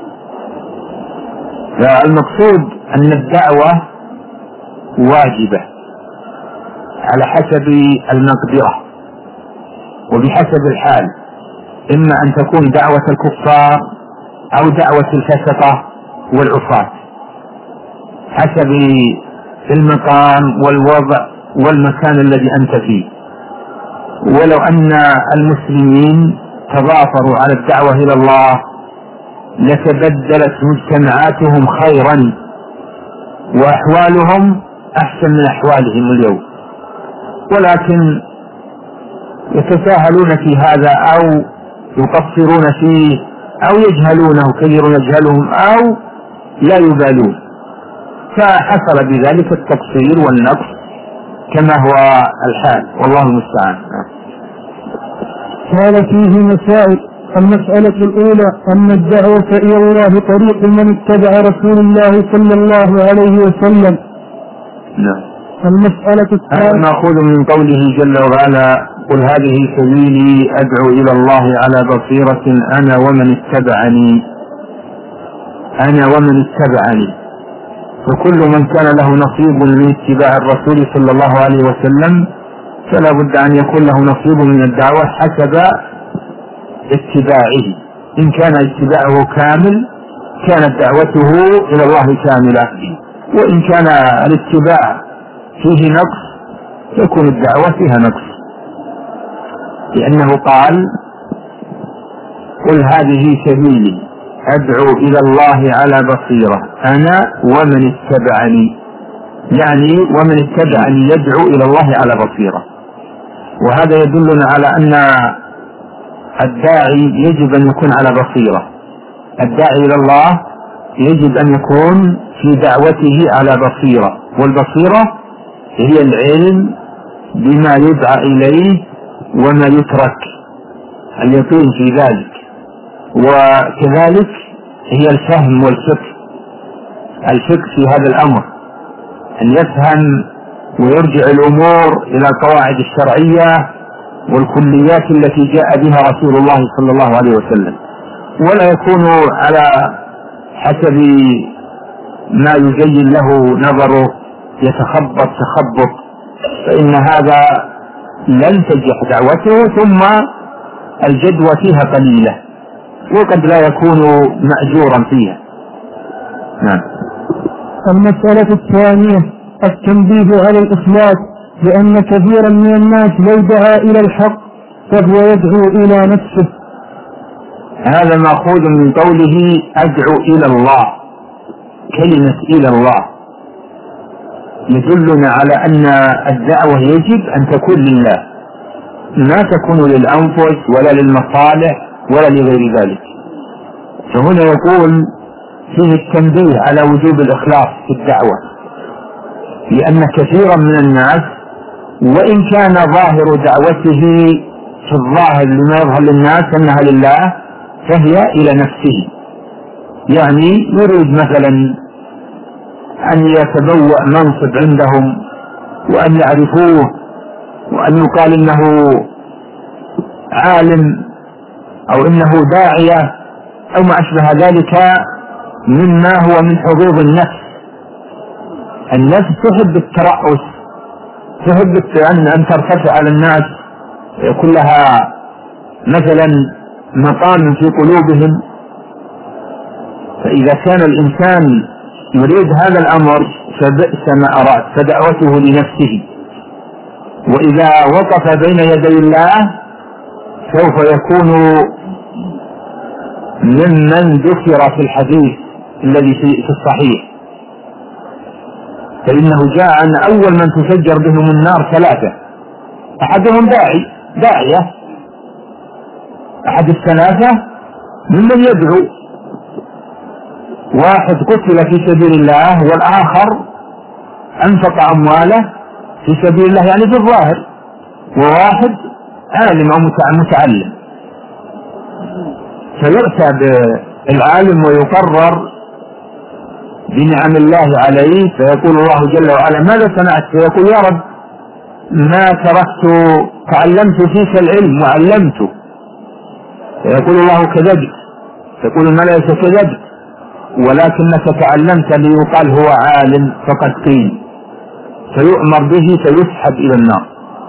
فالمقصود أن الدعوة واجبة على حسب المقدرة وبحسب الحال، إما أن تكون دعوة الكفار أو دعوة الفسقة والعصاة، حسب المقام والوضع والمكان الذي أنت فيه. ولو أن المسلمين تضافروا على الدعوة إلى الله لتبدلت مجتمعاتهم خيرا وأحوالهم أحسن من أحوالهم اليوم، ولكن يتساهلون في هذا أو يقصرون فيه أو يجهلونه، كثير يجهلهم أو لا يبالون، فحصل بذلك التقصير والنقص كما هو الحال، والله المستعان. قال فيه مسائل. المسألة الأولى أن الدعوة إلى الله طريق من اتبع رسول الله صلى الله عليه وسلم. نعم. المسألة الثانية مأخوذ من قوله جل وعلا قل هذه سبيلي أدعو إلى الله على بصيرة أنا ومن اتبعني، أنا ومن اتبعني. فكل من كان له نصيب من اتباع الرسول صلى الله عليه وسلم فلا بد أن يكون له نصيب من الدعوة حسب اتباعه. إن كان اتباعه كامل كانت دعوته إلى الله كاملة، وإن كان الاتباع فيه نقص تكون الدعوة فيها نقص، لأنه قال قل هذه سبيلي أدعو إلى الله على بصيرة أنا ومن اتبعني، يعني ومن اتبعني يدعو إلى الله على بصيرة. وهذا يدلنا على أن الداعي يجب أن يكون على بصيرة، الداعي إلى الله يجب أن يكون في دعوته على بصيرة، والبصيرة هي العلم بما يدعى إليه وما يترك، اليقين في ذلك، وكذلك هي الفهم والفقه، الفقه في هذا الأمر أن يفهم ويرجع الأمور إلى القواعد الشرعية والكليات التي جاء بها رسول الله صلى الله عليه وسلم، ولا يكون على حسب ما يزين له نظره يتخبط تخبط، فإن هذا لن تنجح دعوته، ثم الجدوى فيها قليلة وقد لا يكون مأجورا فيها. نعم. المسألة الثانية التنبيه على الإخلاص، لأن كثيرا من الناس لو دعا إلى الحق فهو يدعو إلى نفسه. هذا مأخوذ من قوله أدعو إلى الله، كلمة إلى الله يدلنا على أن الدعوة يجب أن تكون لله، ما تكون للأنفس ولا للمصالح ولا لغير ذلك. فهنا يقول فيه التنبيه على وجوب الإخلاص في الدعوة، لأن كثيرا من الناس وإن كان ظاهر دعوته في الظاهر لما يظهر للناس أنها لله فهي إلى نفسه، يعني يريد مثلا أن يتبوأ منصب عندهم وأن يعرفوه وأن يقال إنه عالم أو إنه داعية أو ما أشبه ذلك مما هو من حظوظ النفس. النفس تحب الترأس، تحب أن ترتفع على الناس، يكون لها مثلا مقام في قلوبهم. فإذا كان الإنسان يريد هذا الأمر فبئس ما أراد، فدعوته لنفسه. وإذا وقف بين يدي الله سوف يكون ممن ذكر في الحديث الذي في الصحيح، فإنه جاء أن أول من تفجر بهم النار ثلاثة، أحدهم داعي داعية، أحد الثلاثة ممن يدعو، واحد قتل في سبيل الله، والآخر أنفق أمواله في سبيل الله يعني في الظاهر، وواحد عالم أو متعلم. فيؤتى بالعالم ويقرر بنعم الله عليه، فيقول الله جل وعلا ماذا صنعت؟ فيقول يا رب ما تركت، تعلمت فيك العلم وعلمته. فيقول الله كذبت، تقول الملائكة كذبت، ولكنك تعلمت ليقال هو عالم فقد قيل، فيؤمر به فيسحب إلى النار.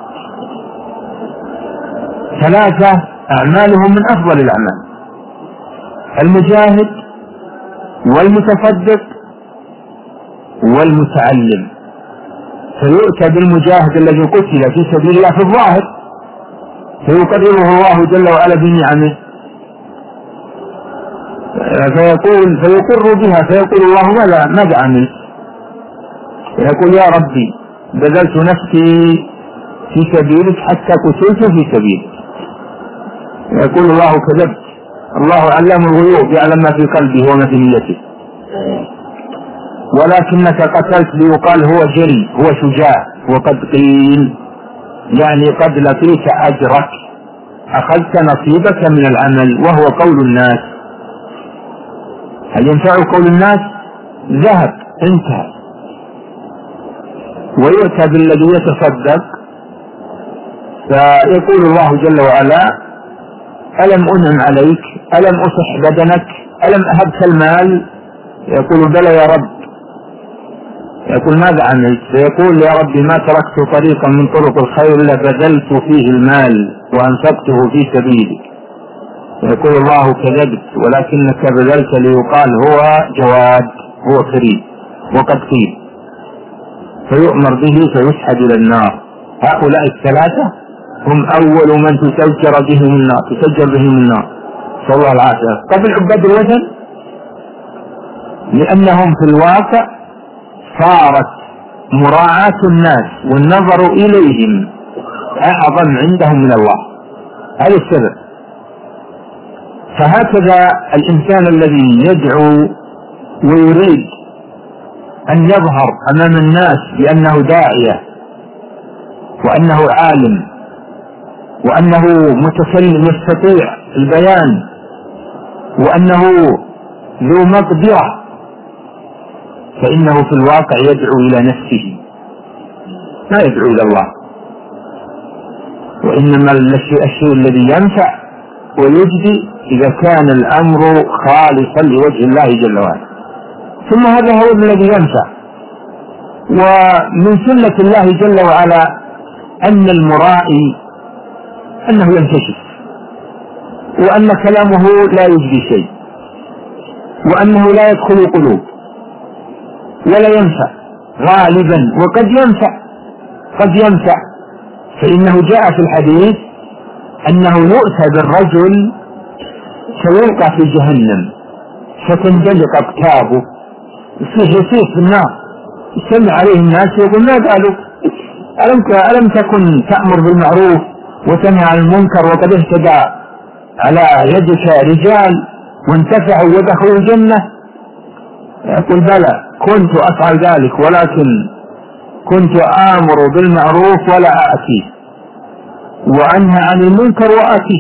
ثلاثة أعمالهم من أفضل الأعمال، المجاهد والمتصدق والمتعلم. فيؤتى بالمجاهد الذي قتل في سبيل الله في الظاهر فيقرره الله جل وعلا بنعمه، فيقول فيقر بها، فيقول الله ماذا ماذا عملت؟ فيقول يا ربي بذلت نفسي في سبيلك حتى قتلت في سبيلك. يقول الله كذبت، الله علام الغيوب يعلم ما في قلبه وما في نيته، ولكنك قتلت ليقال هو جري هو شجاع، وقد قيل يعني قد لقيت أجرك، أخذت نصيبك من العمل، وهو قول الناس. هل ينفع قول الناس؟ ذهب انتهى. ويؤتى بالذي يتصدق فيقول الله جل وعلا ألم أنعم عليك، ألم أصح بدنك، ألم أهبك المال؟ يقول بلى يا رب. يقول ماذا عملت؟ فيقول يا رب ما تركت طريقا من طرق الخير إلا بذلت فيه المال وأنفقته في سبيلك. يقول الله كذبت ولكنك بذلت ليقال هو جواد هو كريم وقد قيل، فيؤمر به فيسحب إلى النار. هؤلاء الثلاثة هم أول من تسجر بهم النار تسجر بهم النار، صلى الله العافية. قبل عباد الوثن لأنهم في الواقع صارت مراعاة الناس والنظر إليهم أعظم عندهم من الله، هذا السبب. فهكذا الإنسان الذي يدعو ويريد أن يظهر أمام الناس بأنه داعية وأنه عالم وأنه متكلم يستطيع البيان وأنه ذو مقدرة، فإنه في الواقع يدعو إلى نفسه لا يدعو إلى الله. وإنما الشيء الذي ينفع ويجدي إذا كان الأمر خالصا لوجه الله جل وعلا، ثم هذا هو الذي ينفع. ومن سنة الله جل وعلا أن المرائي أنه ينكشف، وأن كلامه لا يجدي شيء، وأنه لا يدخل القلوب ولا ينفع غالبا، وقد ينفع قد ينفع فإنه جاء في الحديث أنه يؤتى بالرجل سيلقى في جهنم فتندلق أكتافه يصيح في النار، يسمع عليه الناس يقول ما قالوا ألم تكن تأمر بالمعروف وتنهى عن المنكر وقد اهتدى على يدك رجال وانتفعوا ودخلوا الجنة؟ يقول بلى كنت أفعل ذلك ولكن كنت آمر بالمعروف ولا آتي وأنهى عن المنكر وآتي،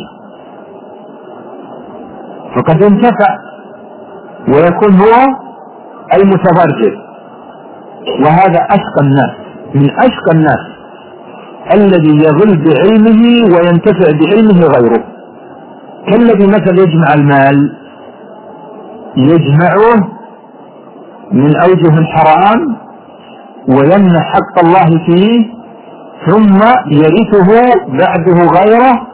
فقد انتفع ويكون هو المتبرجل. وهذا أشقى الناس من أشقى الناس الذي يظل بعلمه وينتفع بعلمه غيره، كالذي مثل يجمع المال يجمعه من أوجه الحرام ويمنع حق الله فيه ثم يرثه بعده غيره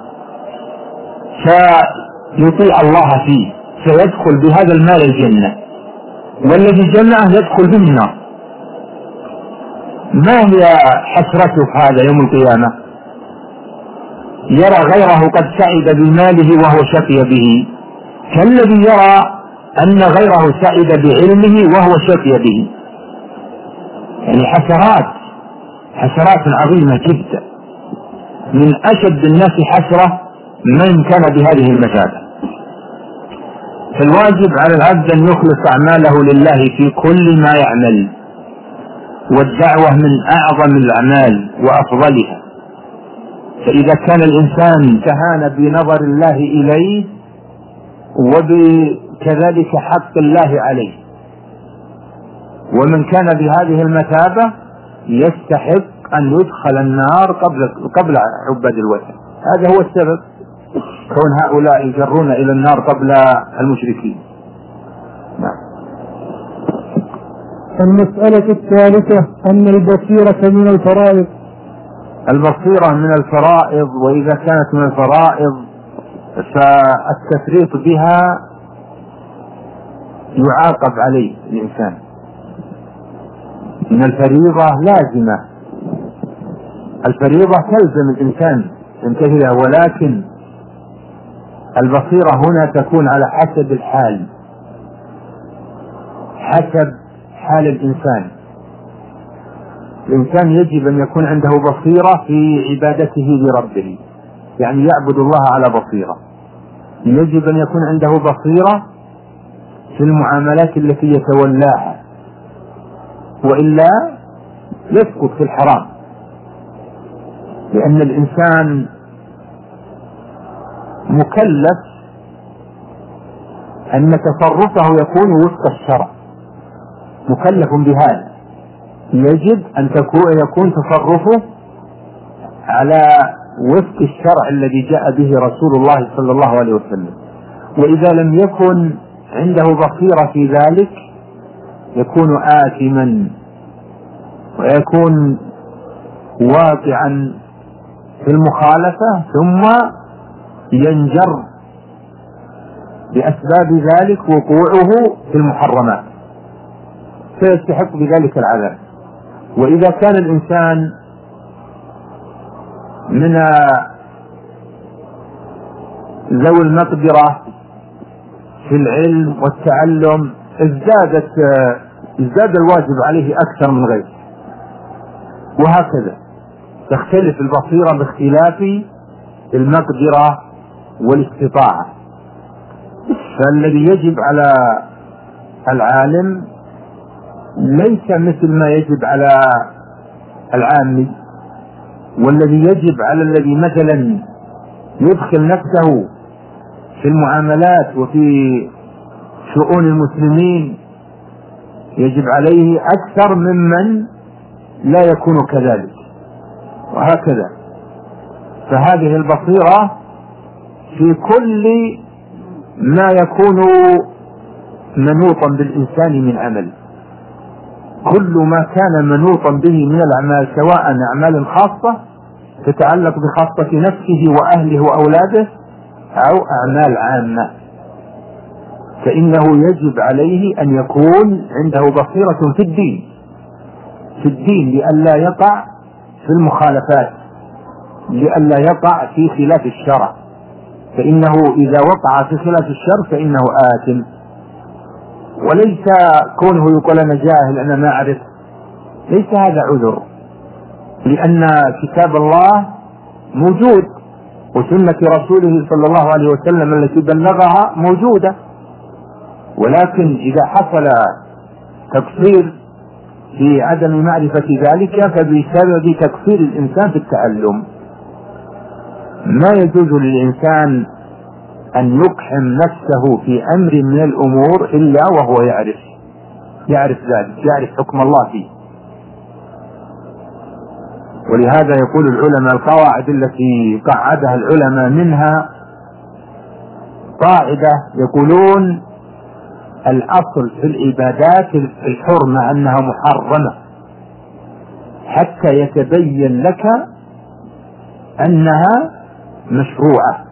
فيطيع الله فيه فيدخل بهذا المال الجنة، والذي جمعه يدخل به النار. ما هي حسرته هذا يوم القيامة؟ يرى غيره قد سعد بماله وهو شقي به، كالذي يرى أن غيره سعد بعلمه وهو شقي به. يعني حسرات حسرات عظيمة جدا، من أشد الناس حسرة من كان بهذه المثابة. فالواجب على العبد أن يخلص أعماله لله في كل ما يعمل، والدعوة من أعظم الأعمال وأفضلها. فإذا كان الإنسان تهان بنظر الله إليه وبكذلك حق الله عليه، ومن كان بهذه المثابة يستحق أن يدخل النار قبل قبل عباد الوثن. هذا هو السبب كون هؤلاء يجرون إلى النار قبل المشركين. نعم. المسألة الثالثة أن البصيرة من الفرائض. البصيرة من الفرائض، وإذا كانت من الفرائض فالتفريط بها يعاقب عليه الإنسان. من الفريضة لازمة، الفريضة تلزم الإنسان ينتهيها، ولكن البصيرة هنا تكون على حسب الحال، حسب حال الإنسان. الإنسان يجب أن يكون عنده بصيرة في عبادته لربه، يعني يعبد الله على بصيرة. يجب أن يكون عنده بصيرة في المعاملات التي يتولاها، وإلا يسقط في الحرام، لأن الإنسان مكلف أن تصرفه يكون وفق الشرع، مكلف بهذا. يجب أن يكون تصرفه على وفق الشرع الذي جاء به رسول الله صلى الله عليه وسلم. وإذا لم يكن عنده بصيرة في ذلك يكون آثما ويكون واقعا في المخالفة، ثم ينجر بأسباب ذلك وقوعه في المحرمات فيستحق بذلك العذاب. وإذا كان الإنسان من ذوي المقدرة في العلم والتعلم ازدادت ازداد الواجب عليه أكثر من غيره، وهكذا تختلف البصيرة باختلاف المقدرة والاستطاعة. فالذي يجب على العالم ليس مثل ما يجب على العامي، والذي يجب على الذي مثلا يدخل نفسه في المعاملات وفي شؤون المسلمين يجب عليه أكثر ممن لا يكون كذلك، وهكذا. فهذه البصيرة في كل ما يكون منوطا بالإنسان من عمل، كل ما كان منوطا به من الأعمال سواء أعمال خاصة تتعلق بخاصة نفسه وأهله وأولاده أو أعمال عامة، فإنه يجب عليه أن يكون عنده بصيرة في الدين في الدين لئلا يقع في المخالفات، لئلا يقع في خلاف الشرع، فإنه إذا وقع في خلاف الشرع فإنه آثم. وليس كونه يقول أنا جاهل أنا ما أعرف، ليس هذا عذر، لأن كتاب الله موجود وسنة رسوله صلى الله عليه وسلم التي بلغها موجودة، ولكن إذا حصل تقصير في عدم معرفة ذلك فبسبب تقصير الإنسان في التعلم. ما يجوز للإنسان أن يقحم نفسه في أمر من الأمور إلا وهو يعرف يعرف ذلك، يعرف حكم الله فيه. ولهذا يقول العلماء القواعد التي قعدها العلماء منها قاعدة يقولون الأصل في العبادات الحرمة أنها محرمة حتى يتبين لك أنها مشروعة،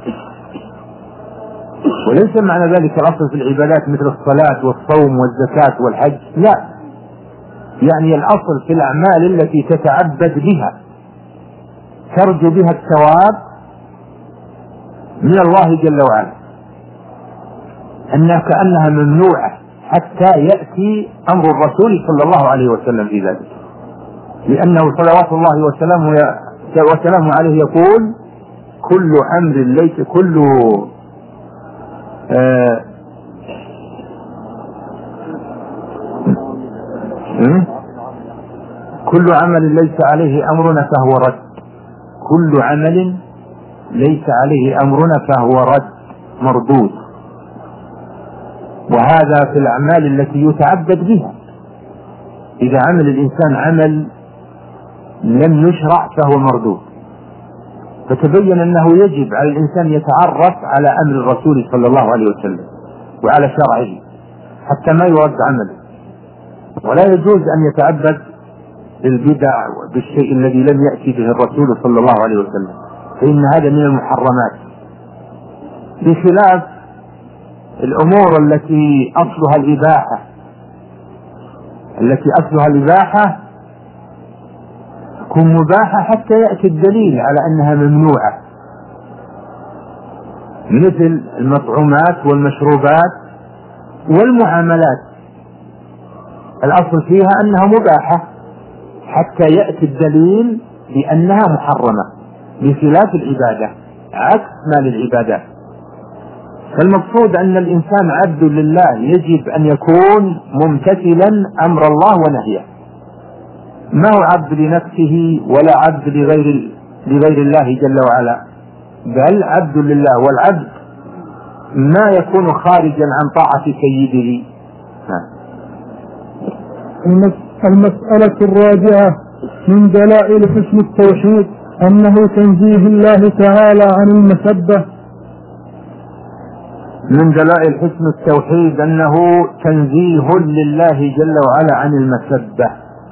وليس معنى ذلك الأصل في العبادات مثل الصلاة والصوم والزكاة والحج، لا، يعني الأصل في الأعمال التي تتعبد بها ترجو بها الثواب من الله جل وعلا أنها كأنها ممنوعة حتى يأتي أمر الرسول صلى الله عليه وسلم في ذلك، لأنه صلوات الله وسلامه وسلامه عليه يقول كل أمر ليس كل آه كل عمل ليس عليه أمرنا فهو رد، كل عمل ليس عليه أمرنا فهو رد مردود. وهذا في الأعمال التي يتعبد بها، إذا عمل الإنسان عمل لم يشرع فهو مردود، فتبين أنه يجب على الإنسان يتعرف على أمر الرسول صلى الله عليه وسلم وعلى شرعه حتى ما يرد عمله، ولا يجوز أن يتعبد بالبدع بالشيء الذي لم يأتي به الرسول صلى الله عليه وسلم، فإن هذا من المحرمات، بخلاف الأمور التي أصلها الإباحة التي أصلها الإباحة تكون مباحة حتى يأتي الدليل على أنها ممنوعة، مثل المطعومات والمشروبات والمعاملات الأصل فيها أنها مباحة حتى يأتي الدليل بأنها محرمة، بخلاف العبادة عكس ما للعبادات. فالمقصود أن الإنسان عبد لله يجب أن يكون ممتثلا أمر الله ونهيه، ما هو عبد لنفسه ولا عبد لغير لغير الله جل وعلا، بل عبد لله، والعبد ما يكون خارجا عن طاعة سيده. المسألة الرابعة من دلائل حسن التوحيد أنه تنزيه الله تعالى عن المسبة. من دلائل حسن التوحيد أنه تنزيه لله جل وعلا عن المسبة،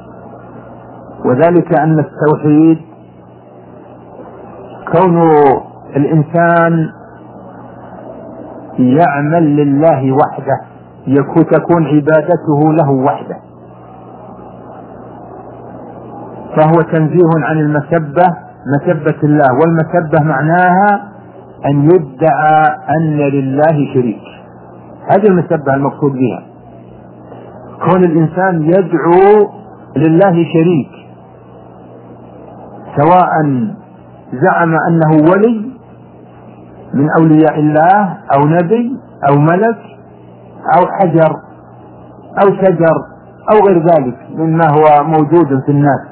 وذلك أن التوحيد كون الإنسان يعمل لله وحده، تكون عبادته له وحده، فهو تنزيه عن المسبة، مسبة الله. والمسبة معناها أن يدعى أن لله شريك، هذه المسبة المقصود بها، كون الإنسان يدعو لله شريك، سواء زعم أنه ولي من أولياء الله أو نبي أو ملك أو حجر أو شجر أو غير ذلك مما هو موجود في الناس،